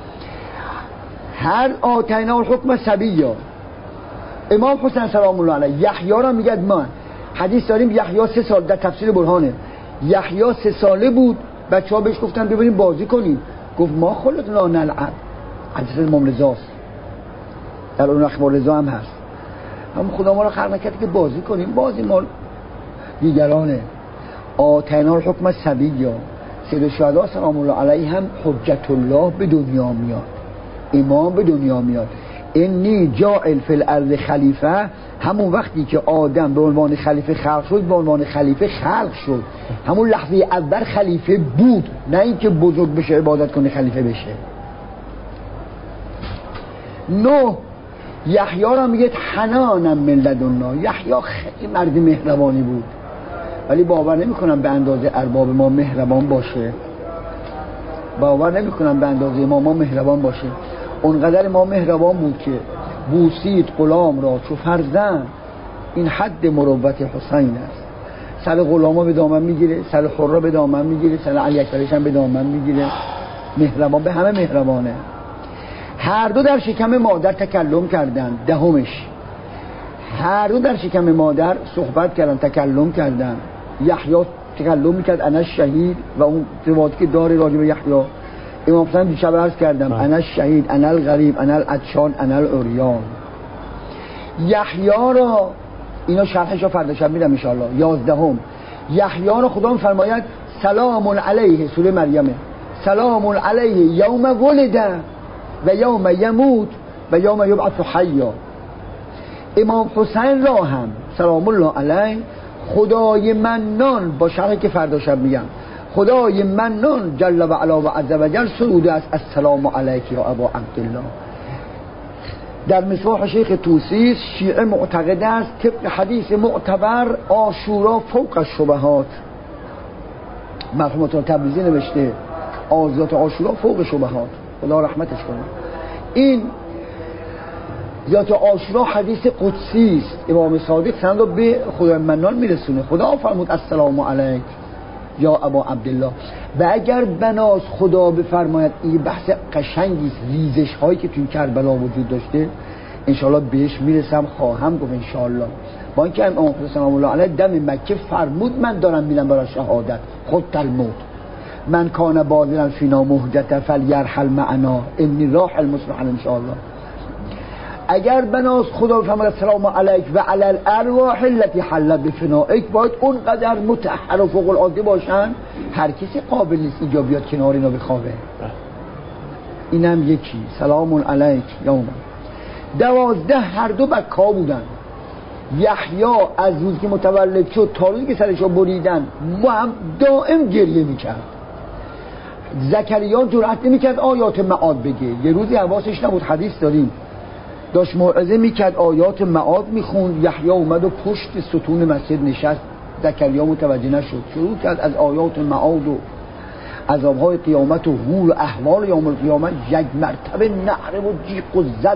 هر آتینا الحکم صبیا. امام حسین سلام الله علیه یحیی را میگه من حدیث داریم یحیی 3 سال در تفسیر برهانه، یحیی 3 ساله بود، بچه‌ها بهش گفتن ببریم بازی کنیم، گفت ما خلقنا نلعب. حدیث امام رضاست، در اون اخبار رضا هم هست. هم خدا ما را خلق نکرد که بازی کنیم، بازی ما دیگرانه. آتینا الحکم صبیا. سید الشهدا سلام الله علیه هم حجت الله به دنیا میاد، امام به دنیا میاد. انی جاعل فی الارض خلیفه، همون وقتی که آدم به عنوان خلیفه خلق شد، به عنوان خلیفه خلق شد. همون لحظه اول خلیفه بود، نه اینکه بزرگ بشه عبادت کنه خلیفه بشه. 9 یحیی را میگه حنانم من لدنا. یحیی خیلی مرد مهربانی بود، ولی باور نمیکنم به اندازه ارباب ما مهربان باشه. ما مهربان باشه. اونقدر ما مهربان بود که بوسید غلام را چو فرزند. این حد مروت حسین است. سر غلاما به دامن میگیره، سر حرا به دامن میگیره، سر علی اکبرش هم به دامن میگیره. مهربان، به همه مهربانه. هر دو در شکم مادر تکلم کردند. 10 هر دو در شکم مادر صحبت کردن، تکلم کردن. یحیی تکلم میکرد انا شهید و اون روایتی که داره راجع به یحیی. امام حسین دیشب عرض کردم انا شهید، انا الغریب، انا العطشان، انا العریان. یحیی را اینا شرحش رو فردا شب میدم ان شاء الله. 11 یحیی را خدا میفرماید سلام علیه، سوره مریم، سلام علیه یوم ولد و یوم یموت و یوم یبعث حیا. امام حسین را هم سلام الله علیه خدای منان، با شرحی که فردا شب میگم، خدای منان جل و علا و عز و جل سروده است السلام علیک یا ابا عبدالله. در مصباح شیخ توسی شیعه معتقد است طبق حدیث معتبر عاشورا فوق الشبهات. مرحوم تبریزی نوشته آزاد عاشورا فوق شبهات، خدا رحمتش کنه. این ذات عاشورا حدیث قدسی است. امام صادق سند رو به خدای منان میرسونه. خدا فرمود السلام علیک یا ابا عبدالله. و اگر بناس خدا بفرماید این بحث قشنگی، ریزش هایی که توی کربلا وجود داشته انشاءالله بهش میرسم، خواهم گفت انشاءالله. با اینکه امام سلام الله علیه دم مکه فرمود من دارم میرم برای شهادت، خود الموت من کان باذلا فینا مهجت فلیرحل معنا انی راحل مصبحا انشاءالله. اگر بناس خدا فرماید السلام علیک و علی الارواح التي حلت بفنائک، باید اونقدر مطهر و فوق العاده باشن هر کسی قابل نیست اینجا بیاد کنار اینا بخوابه. اینم یکی سلام علیک یوم. 12 هر دو بکا بودن. یحیی از روز که متولد شد تا روزی که سرشو بریدن دائم گریه میکرد. زکریا جرأت نمیکرد آیات معاد بگه. یه روزی حواسش نبود، حدیث داریم، داشت موعظه میکرد آیات معاد میخوند، یحیی اومد و پشت ستون مسجد نشست. زکریا متوجه نشد، شروع کرد از آیات معاد و عذابهای قیامت و حول و احوال یوم القیامت. یک مرتبه نعره و جیغ و زد.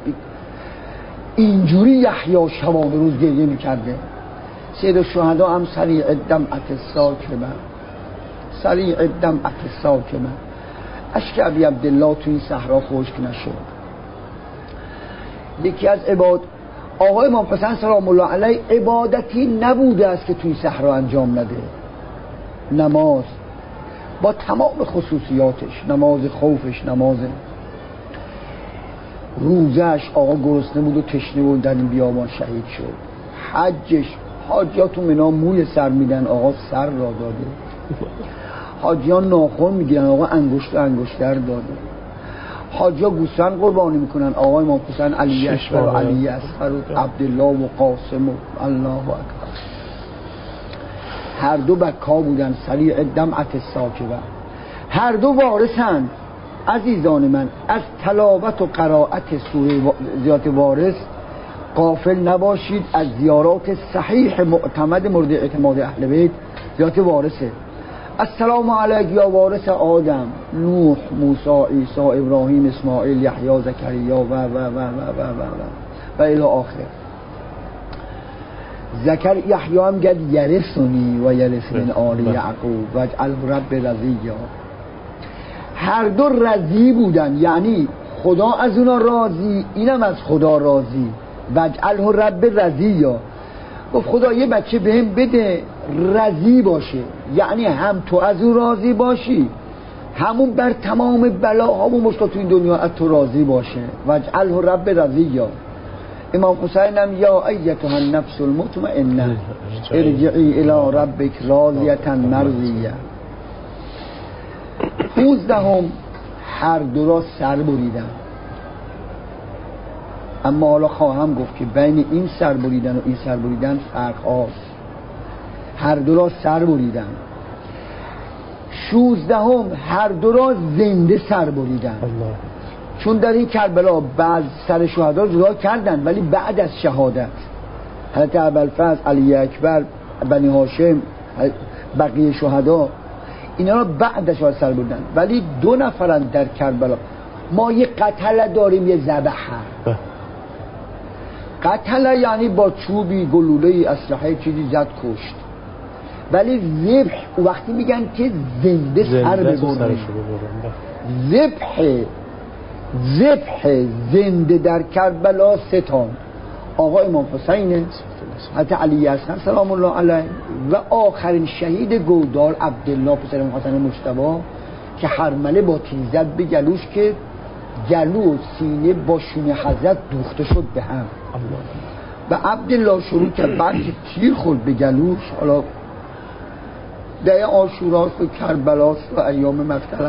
اینجوری یحیی شبان روز گریه میکرده. سید الشهدا هم سریع دمعت ساکبه، سریع دمعت ساکبه. اشک ابی عبدالله تو این صحرا خشک نشد. یکی از آقای امام حسین سلام الله علیه عبادتی نبوده است که توی صحرا انجام نده. نماز با تمام خصوصیاتش، نماز خوفش، نماز روزش، آقا گرسنه بود و تشنه بود در این بیابان شهید شد. حجش، حاجیاتون منا موی سر میدن، آقا سر را داده. حاجیان ناخن میگیرن، آقا انگشتر داده. حاجیا گوسفند قربانی میکنن، آقای امام حسین علی اکبر و علی اصغر و عبدالله و قاسم و الله اکبر. هر دو بکا بودن، سریع دمعت ساکبه. هر دو وارثند. عزیزان من، از تلاوت و قرائت سوره ذات وارث غافل نباشید. از زیارات صحیح معتمد مورد اعتماد اهل بیت ذات وارثه. السلام علیک یا وارث آدم، نوح، موسی، عیسی، ابراهیم، اسماعیل، یحیی، زکریا و الی آخر. یحیی هم گفت یرثنی و یرث من آل یعقوب واجعله رب رضیا. هر دو رضی بودن، یعنی خدا از اونا راضی، اینم از خدا راضی. واجعله رب رضیا. گفت خدا یه بچه بهم بده رضی باشه، یعنی هم تو از او راضی باشی، همون بر تمام بلاها و مشکلات تو این دنیا از تو راضی باشه. واجعله رب رضیا. امام حسین هم یا ایتها النفس المطمئنه ارجعی الی ربک راضیه مرضیه. 15 هر دو را سر بریدن. اما حالا خواهم گفت که بین این سر بریدن و این سر بریدن فرق هاست. هر دو را سر بریدن. 16 هر دو را زنده سر بریدن. چون در این کربلا بعض سر شهدا جدا کردن، ولی بعد از شهادت حضرت ابوالفضل، علی اکبر، بنی هاشم، بقیه شهدا اینا را بعد از شهادت سر بریدن. ولی 2 نفرن در کربلا. ما یه قتل داریم، یه ذبح. قتل یعنی با چوبی، گلوله، اسلحه چیزی زد کشت. ولی ذبح وقتی میگن که زنده سر ببرن. ذبح زنده در کربلا 3 تا. آقا امام حسین، حضرت علی اصغر سلام الله علیه و آخرین شهید گودال عبدالله پسر امام حسن مجتبی که هرمله با تیر زد به گلوش که گلو و سینه با شونه حضرت دوخته شد به هم و عبدالله شروع کرد بعد که تیر خورد به گلوش. حالا ده عاشوراست و کربلاست و ایام مفترق،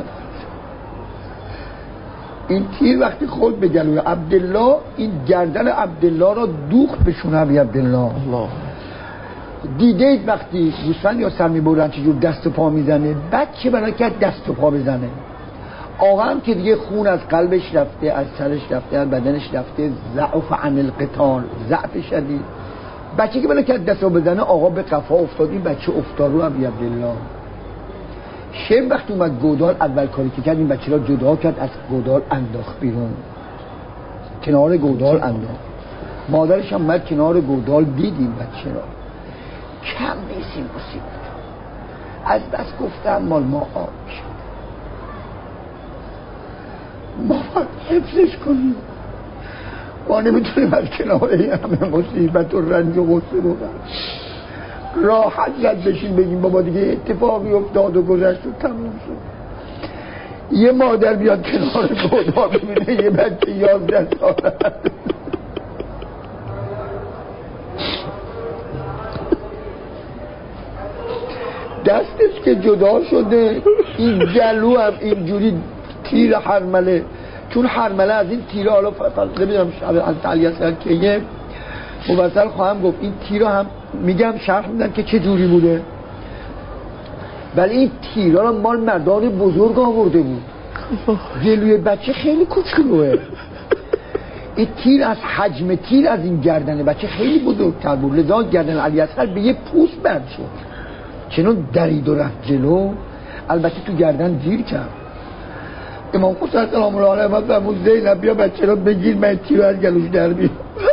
این تیر وقتی خورد به گلوی عبدالله این گردن عبدالله را دوخت به شونه عبدالله. دیدید وقتی گوسفند یا سر میبرن چجور دست و پا میزنه، بچه بنا کرد دست و پا بزنه. آقا هم که دیگه خون از قلبش رفته، از سرش رفته، از بدنش رفته، ضعف عن القتال، ضعف شدید. بچه که بنا کرد دست و بزنه آقا به قفا افتاد، این بچه افتاد رو عبدالله. شب وقتی اومد گودال اول کاری که کرد این بچه را جدا کرد، از گودال انداخت بیرون، کنار گودال انداخت. مادرش هم اومد کنار گودال، دید این بچه را، کم نیست این مصیبت، از بس گفتم مال ما آب شد، ما باید حفظش کنیم، ما نمیتونیم از کنار این همه مصیبت و رنج و غصه بودن راحت رد بشیم بگیم بابا دیگه اتفاقی افتاد و گذشت و تموم شد. یه مادر بیاد کنار گودال ببینه یه بچه 11 ساله دستش که جدا شده، این گلو هم اینجوری تیر هرمله، چون هرمله از این تیر، حالا نمیدونم از تعلیت کرد که یه مبصر خواهم گفت این تیر هم میگم شرح میدن که چه جوری بوده، ولی این تیر ها مال مردان بزرگ آورده بود، گلوی بچه خیلی کوچولوه. این تیر از حجم تیر از این گردن بچه خیلی بزرگتر بود، لذا گردن علی اصغر به یه پوست بند شد، چنون درید و رفت جلو، البته تو گردن گیر کرد. امام حسین سلام الله علیه و فرمود زینب بیا بچه را بگیر، من تیر از گلوش در بیارم.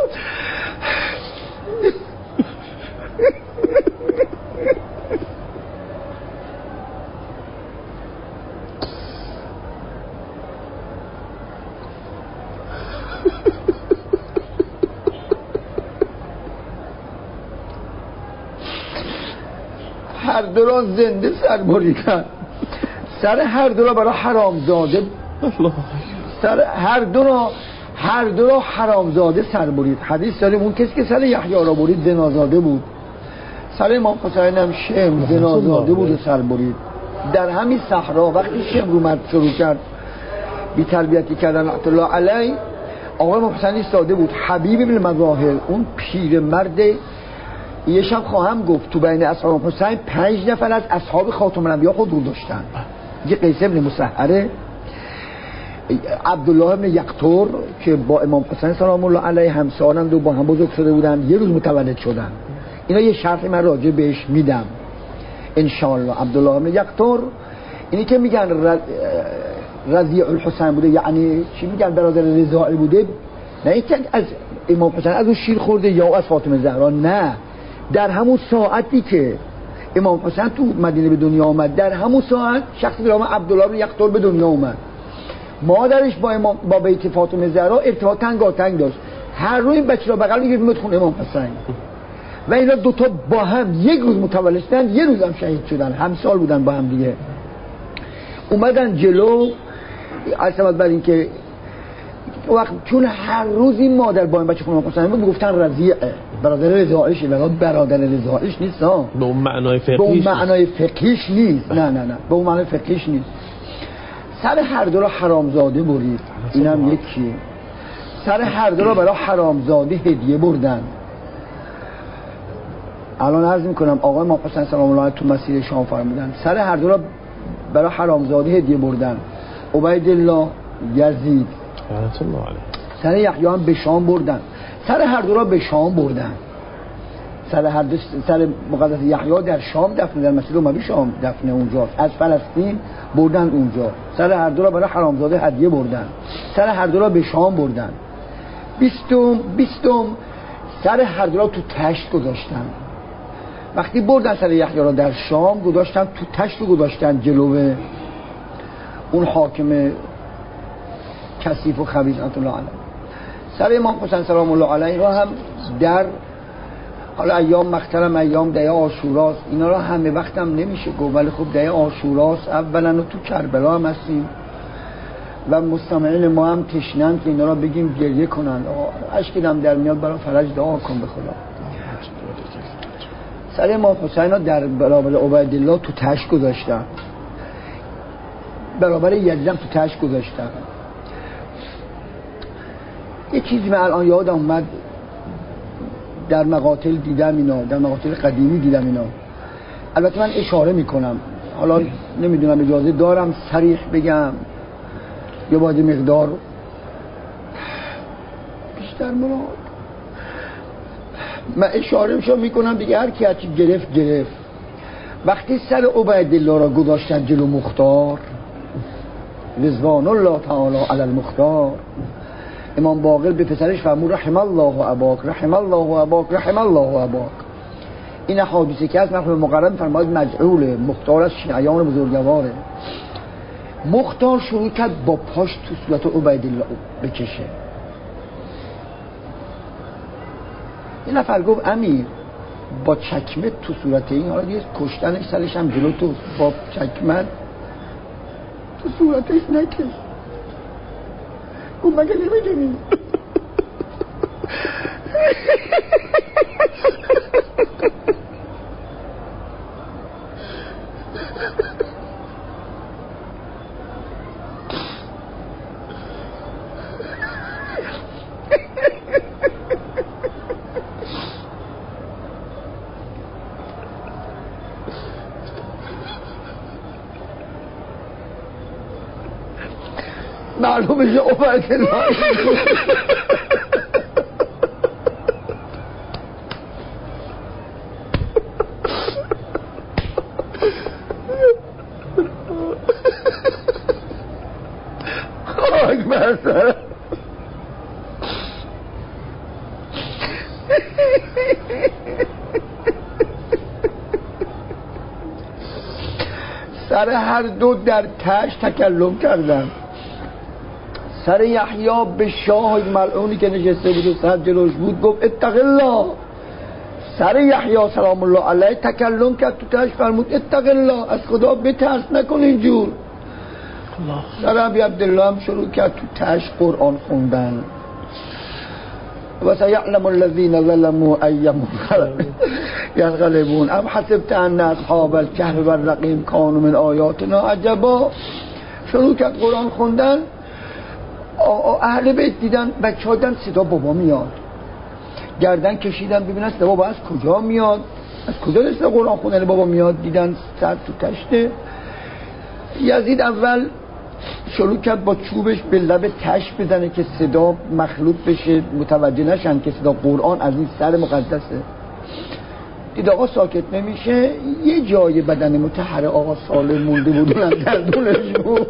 هر دو را زنده سر بریدن، سر هر دو را برای حرامزاده، سر هر دو را حرامزاده سر برید. حدیث داریم اون کسی که سر یحیی را برید زنازاده بود، سر امام حسین هم شم زنازاده بود و سر برید. در همین صحرا وقتی شم رو مرد شروع کرد بی تربیتی کردن رحمت الله علیه، آقای امام حسین ایستاده بود، حبیب بن مظاهر اون پیر مرد، یه شب خواهم گفت تو بین اصحاب حسین 5 نفر از اصحاب خاتم الانبیا حضور داشتن، یه قیس ابن مسحره، عبدالله ابن یقطر که با امام حسین سلام الله علیه همسالند و با هم بزرگ شده بودن، یه روز متولد شدن. اینا یه شرحی من راجع بهش میدم انشاءالله. عبدالله ابن یقطر اینی که میگن رضیع الحسین بوده، یعنی چی میگن برادر رضاعی بوده، نه اینکه از امام حسین از اون شیر خورده یا از فاطمه زهرا، نه، در همون ساعتی که امام حسین تو مدینه به دنیا آمد، در همون ساعت شخصی به نام عبدالله بن یقطر به دنیا اومد. مادرش با بیت فاطمه زهرا ارتباط تنگاتنگ داشت، هر روز این بچه را بغل می‌گرفت خونه امام حسین و اینا دوتا با هم یک روز متولد شدن، یه روز هم شهید شدن، همسال بودن با هم دیگه. اومدن جلو عصبت بر این که وقت چون هر روز این مادر با این بچه خونه امام حسین بود گفتن رضیعه، برادر رضاعیشه، ولی برادر رضاعیش نیست ها، به اون معنای فقهیش، به اون معنای فقهیش نیست، نه به اون معنای فقهیش نیست. سر هر دو را حرامزاده برید، اینم یکیه. سر هر دو را برای حرامزاده هدیه بردن. الان عرض میکنم آقای امام حسین سلام الله علیه تو مسیر شام فرمودن سر هر دو را برای حرامزاده هدیه بردن. عبیدالله، یزید، رحمت الله علیه. سر یحیی هم به شام بردن، سر هر دو را به شام بردن. سر مقدس یحیی در شام دفن، در مسجد اموی شام دفن اونجاست، از فلسطین بردن اونجا. سر هر دو را برای حرامزاده هدیه بردن، سر هر دو را به شام بردن. 20 سر هر دو را تو تشت گذاشتن. وقتی بردن سر یحیی را در شام گذاشتن تو تشت رو گذاشتن جلوه اون حاکم کثیف و خبیث رحمت الله علیه. سر امام حسین سلام الله علیه را هم در حالا ایام مخترم ایام ده عاشوراست، اینا را همه وقتم نمیشه گفت، ولی خب ده عاشوراست اولا و تو کربلا هم هستیم و مستمعین ما هم تشنن که اینا را بگیم گریه کنن. اشکی هم در میاد برای فرج دعا کن به خدا. سر امام حسین ها در برابر عبیدالله تو تشت گذاشتن، برابر یزید هم تو تشت گذاشتن. یه چیزی من الان یادم اومد، در مقاتل دیدم اینا، در مقاتل قدیمی دیدم اینا. البته من اشاره میکنم، حالا نمیدونم اجازه دارم صریح بگم یا باید مقدار بیشتر مراد. من اشاره میکنم دیگه، هر کی هرچی گرفت. وقتی سر عبیدالله را گذاشتن جلو مختار رضوان الله تعالی علی المختار، امام باقر به پسرش فرمود رحم الله اباک رحم الله اباک رحم الله اباک. این حادثه که از مرحوم مقرم فرمود مجعول مختار از شیعیان بزرگواره. مختار شروع کرد با پاش تو صورت عبیدالله بکشه. این نفر گفت امیر با چکمه تو صورت این، حالا دیگه کشتنش سرش هم جلو تو با چکمه تو صورتش نکش. گفت مگه نمیدونی؟ معلومه که عبیدالله خاک برسر سر هر دو در تشت تکلم کردن. سر یحیی به شاه ملعونی که نشسته بود و سر جلوش بود گفت اتق الله. سر یحیی سلام الله علیه تکلم کرد تو تشت، فرمود اتق الله، از خدا بترس، نکن اینجور. سر ابی عبدالله هم شروع کرد تو تشت قرآن خوندن. و سیعلم الذین ظلموا ای منقلب ینقلبون ام حسبت ان اصحاب الکهف والرقیم کانوا من آیاتنا عجبا. شروع کرد قرآن خوندن. اهل بیت دیدن، بچه ها دیدن صدا بابا میاد، گردن کشیدن ببینن صدا بابا از کجا میاد، از کجا صدا قرآن خوندن بابا میاد. دیدن سر تو تشته. یزید اول شروع کرد با چوبش به لب تشت بزنه که صدا مخلوط بشه، متوجه نشن که صدا قرآن از این سر مقدسه. دید آقا ساکت نمیشه، یه جای بدن مطهر آقا سالم مونده بود اونم گردونش بود.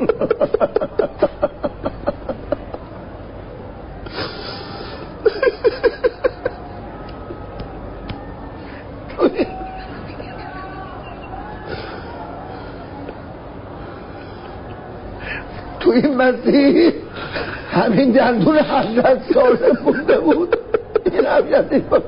تو این مسیح همین دندون حضرت سالم مونده بود. این حضرت ایمان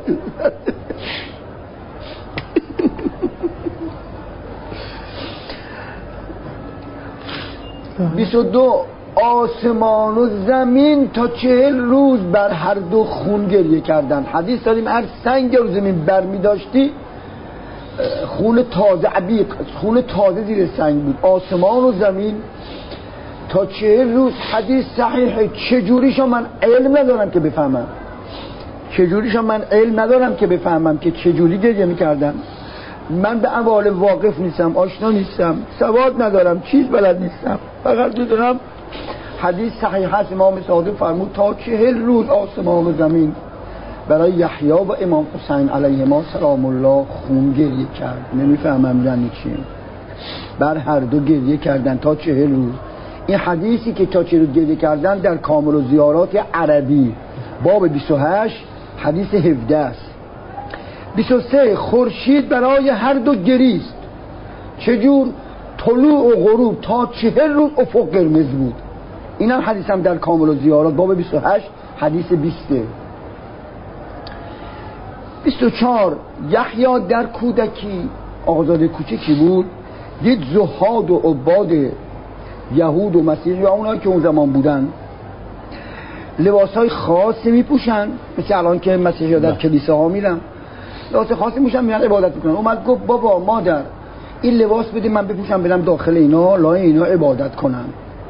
22 آسمان و زمین تا 40 روز بر هر دو خون گریه کردن. حدیث داریم هر سنگ رو زمین بر می داشتی خون تازه عبیق، خون تازه زیر سنگ بود. آسمان و زمین تا 40 روز. حدیث صحیحه. چجوریشو من علم ندارم که بفهمم، چجوریشو من علم ندارم که بفهمم که چجوری گریه میکردن. من به احوال واقف نیستم، آشنا نیستم، سواد ندارم، چیز بلد نیستم، فقط میدونم حدیث صحیح هست. امام صادق فرمود تا 40 روز آسمان و زمین برای یحیی و امام حسین علیهما سلام الله خون گریه کرد. نمیفهمم یعنی چی. بر هر دو گریه کردن تا 40 روز. این حدیثی که تا 40 روز گریه کردن در کامل الزیارات عربی باب 28 حدیث 17 است. 23 خورشید برای هر دو گریست. چجور؟ طلوع و غروب تا 40 روز افق قرمز بود. این هم حدیث هم در کامل الزیارات باب 28 حدیث 20. 24 یحیی در کودکی آزاد کوچکی بود، دید زهاد و عباد یهود و مسیحی یا اونایی که اون زمان بودن لباسهای خاصی میپوشن، مثل الان که مسیحی ها در کلیساها میرن لباس خاصی میپوشن میرن عبادت میکنن. اومد گفت بابا مادر این لباس بده من بپوشم برم داخل اینا لای اینا عبادت کنم.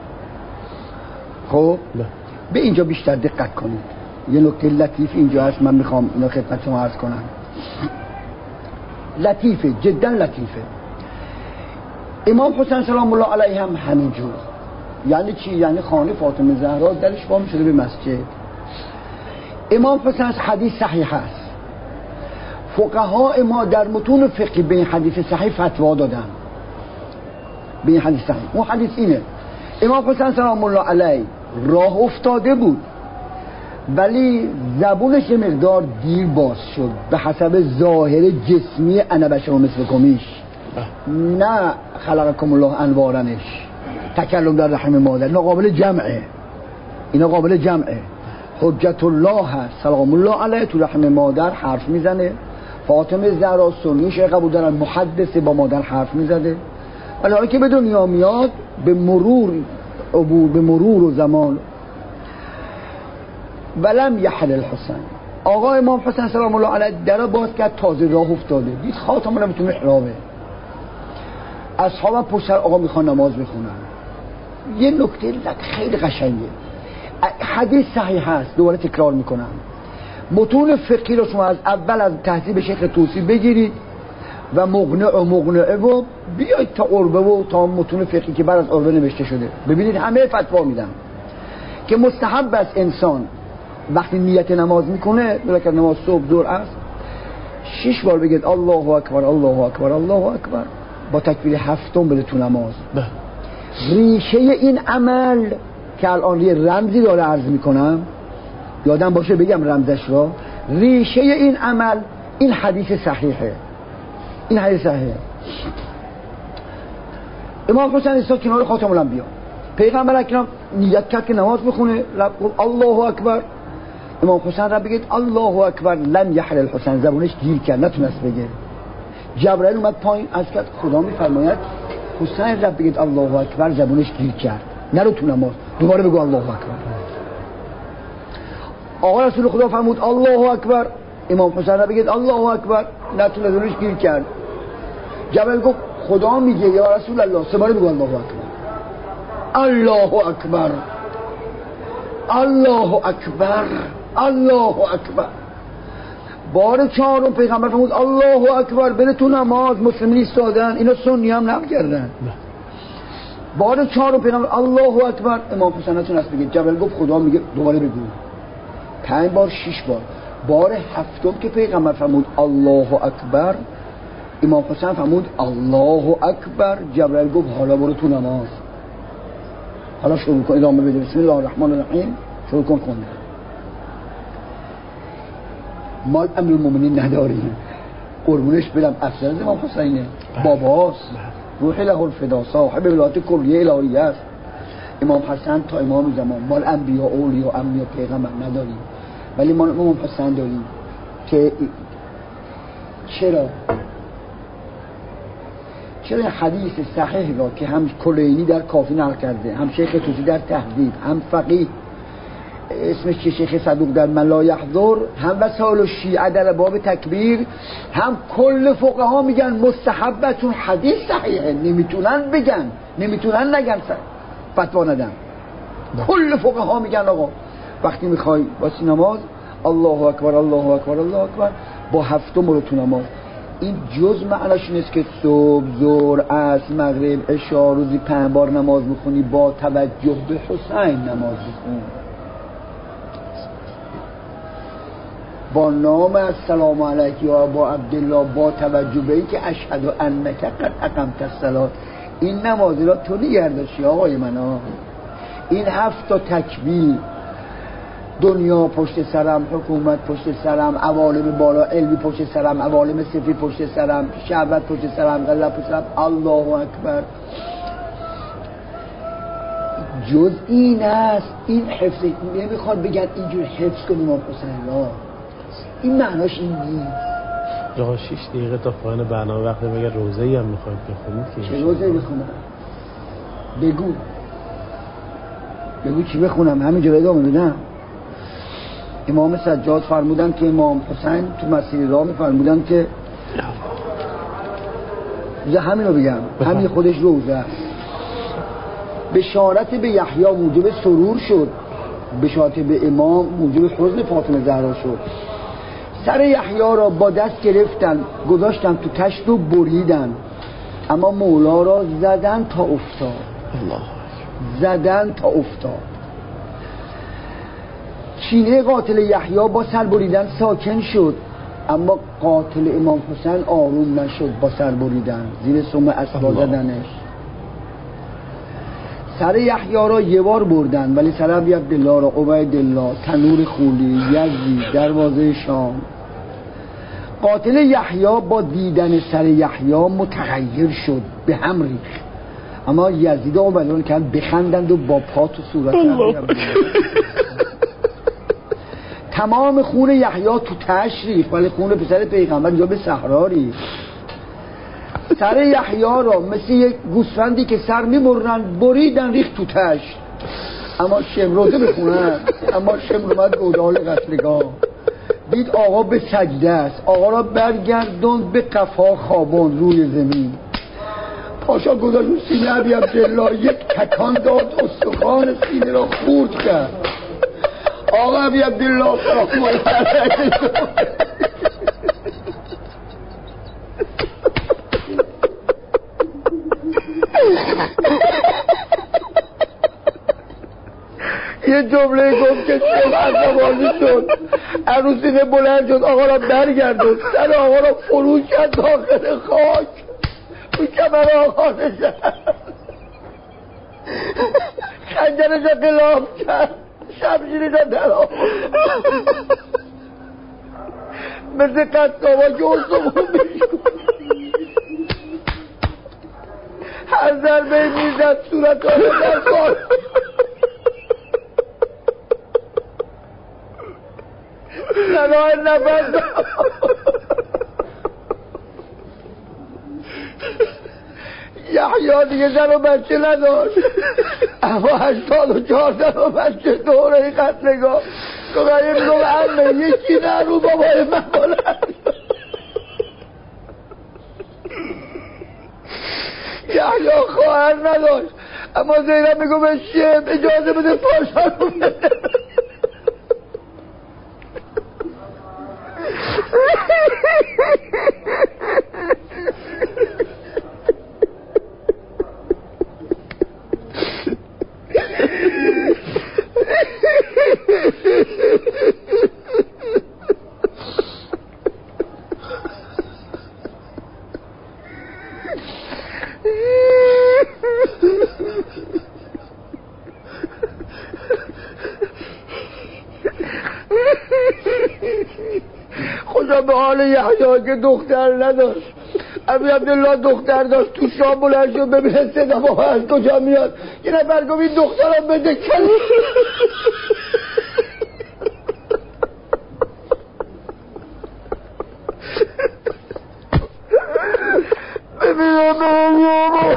خب به اینجا بیشتر دقت کنید، یه نکته لطیف اینجا هست من میخوام اینو خدمت شما عرض کنم. لطیفه، جدا لطیفه. امام حسین سلام الله علیه هم همینجور. یعنی چی؟ یعنی خانه فاطمه زهرا درش وام شده به مسجد. امام حسین حدیث صحیح هست، فقها ما در متون فقهی به این حدیث صحیح فتوا دادن. به این حدیث صحیح، اون حدیث اینه امام حسین سلام الله علیه راه افتاده بود ولی زبونش یه مقدار دیر باز شد به حسب ظاهر جسمی انا بشر مثل کمیش، نه خلقکم الله انوارنش، تکلم در رحم مادر، اینا قابل جمعه، اینا قابل جمعه. حجت الله هست سلام الله علیه تو رحم مادر حرف میزنه، فاطمه زهرا سنی شیخ قبول دارن محدث با مادر حرف میزده، ولی حالا که به دنیا میاد به مرور عبور به مرور و زمان ولم یحل الحسین، آقا امام حسین سلام الله علیه در باز کرد تازه راه افتاده دید خاتم الانبیا تو محرابه، اصحاب پشت سر آقا میخوان نماز بخونن. یه نکته خیلی قشنگه، حدیث صحیح هست، دوباره تکرار میکنم، متون فقهی رو شما از اول از تهذیب شیخ توسی بگیرید و مقنعه و بیاید تا عربه و تا متون فقهی که بعد از عربه نوشته شده ببینید همه فتوا میدن که مستحب است انسان وقتی نیت نماز میکنه بلکه نماز صبح ظهر عصر 6 بار بگید الله اکبر الله اکبر الله اکبر با تکبیر هفتم بده تو نماز. ریشه این عمل که الان یه رمزی داره عرض میکنم یادم باشه بگم رمزش را، ریشه این عمل این حدیث صحیحه، این حدیث صحیحه. امام حسین ایسا کنار خاتم الانبیا، پیغمبر اکرم نیت کرد که نماز بخونه، گفت الله اکبر، امام حسین را بگید الله اکبر، لم یحل الحسین، زبونش گیر کرد نتونست بگه. جبرائیل اومد پایین از کرد، خدا میفرماید حسین را بگید الله اکبر، زبونش گیر کرد نرو تو نماز، دوباره بگو الله اکبر. آقا رسول خدا فرمود الله اکبر، امام حسین را بگید الله اکبر، نتونه زبونش گیر کرد. جبرائیل گفت خدا میگه یا رسول الله، سه بار بگو الله اکبر، الله اکبر الله اکبر الله اکبر. بار چهارم پیغمبر فرمود الله اکبر، بره تو نماز، مسلمین ایستادن، اینا سنی هم نقل کردن. بار چهارم پیغمبر الله اکبر، امام حسین نتونست بگه، جبرئیل گفت خدا میگه دوباره بگو. 5 بار 6 بار. بار هفتم که پیغمبر فرمود الله اکبر، امام حسین فرمود الله اکبر، جبرئیل گفت حالا برو تو نماز، حالا شروع کن، ادامه بده، بسم الله الرحمن الرحیم، شروع کن خوندن. ما امیرالمومنین نداریم، قربونش برم، افسر از امام حسینه، باباست، روح له الفدا، صاحب ولایت کلیه الهی است. امام حسن تا امام زمان، مال انبیا اولیا انبیا پیغمبر نداریم، ولی ما امام حسن داریم. که چرا حدیث صحیح را که هم کلینی در کافی نقل کرده، هم شیخ توسی در تهذیب، هم فقیه اسمش که شیخ صدوق در من لا یحضر، هم وسائل الشیعه در باب تکبیر، هم کل فقها میگن مستحبه، چون حدیث صحیحه، نمیتونن بگن، نمیتونن نگن فتوا ندن. کل فقها میگن آقا وقتی میخوای واسه نماز الله اکبر الله اکبر الله اکبر، با هفتم برو تو نماز. این جز معناش نیست که صبح ظهر عصر مغرب عشا روزی 5 بار نماز بخونی با توجه به حسین نماز بخون، با نام السلام علیک یا با عبدالله، با توجه به این که اشهد انک قد اقمت الصلاة. این نمازی را تو نگرداشی آقای من ها. این 7 تا تکبیر، دنیا پشت سرم، حکومت پشت سرم، عوالم بالا علمی پشت سرم، عوالم سفلی پشت سرم، شهوت پشت سرم، غلط پشت سرم، الله اکبر. جز این است، این حفظ نمیخواد بگن اینجور حفظ کنیم امام حسین الله. این معناش این نیست. جا 6 دقیقه تا پایان برنامه وقتی مگر روزه‌ای هم میخواید بخونید که چه روزه‌ای بخونم؟ بگو چی بخونم؟ همینجا ادامه بدم. امام سجاد فرمودن که امام حسین تو مسیر راه میفرمودن که همین رو بگم، همین خودش روزه است. بشارت به یحیی موجب سرور شد، بشارت به امام موجب حزن فاطمه زهرا شد. سر یحیی را با دست گرفتن گذاشتن تو تشت و بریدن، اما مولا را زدن تا افتاد. زدن تا افتاد. کینه قاتل یحیی با سر بریدن ساکن شد، اما قاتل امام حسین آروم نشد با سر بریدن، زیر سم اسبا زدنش. سر یحیی را یه بار بردن، ولی سر ابی عبدالله را عبیدالله، تنور خولی، یزید، دروازه شام. قاتل یحیی با دیدن سر یحیی متغیر شد، به هم ریخت، اما یزید و عبیدالله کرد بخندند و با پا تو صورت تمام خون یحیی تو تشریف، ولی خون پسر پیغمبر جا به صحرا ریخت. سر یحیی را مثل یک گوسفندی که سر میبرن بریدن ریخت تو تشت. اما شمروزه بخونن، اما شمر اومد گودال قتلگاه، دید آقا به سجده است، آقا را برگردوند به قفا خوابان روی زمین. پاشا گذاشت رو سینه ابی عبدالله، یک تکان داد، استخوان سینه را خورد کرد. آقا ابی عبدالله سلام علیه یه جمله گفت که عصبانی شد، عروسینه بلند شد، آقا را برگردون، سر آقا را فرو کرد داخل خاک، اون کمر آقا نشد، خنجرش را قلاب کرد، شمشیرش را در آورد، مثل قصابا که استخون میشکن، هر ضربه میزد صورت آقا در بار. سنای نفس یحیی دیگه زن و بچه نداشت، اما 84 زن و بچه دوره قتلگاه. سقیه میگم امه یکی نه رو بابای من بلند. یحیی خواهر نداشت، اما زینب میگم به شب اجازه بده پاشا رو بده. خدا به حال یحیی که دختر نداشت. ابی عبدالله دختر داشت، تو شام بلند شد ببینه صدا بابا از کجا میاد، یه نفر گفت این دخترم بده کلی. ببینم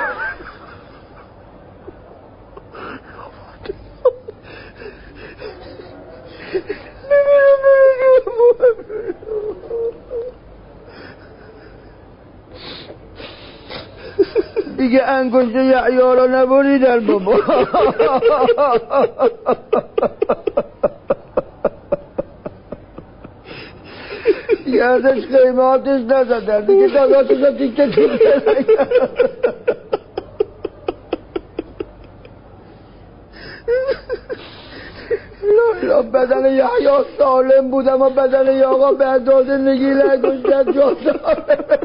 دیگه انگشت یحیی را نبریدن بابا. دیگه ازش قیماتش نزدن، دیگه داداشش را تیکه تیکه نکرد. لا بدن یحیی سالم بود، اما بدن آقا به اندازه نگیل انگشتر جا داره.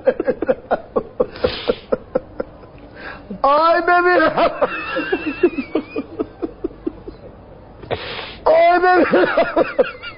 آی ببینم، آی ببینم.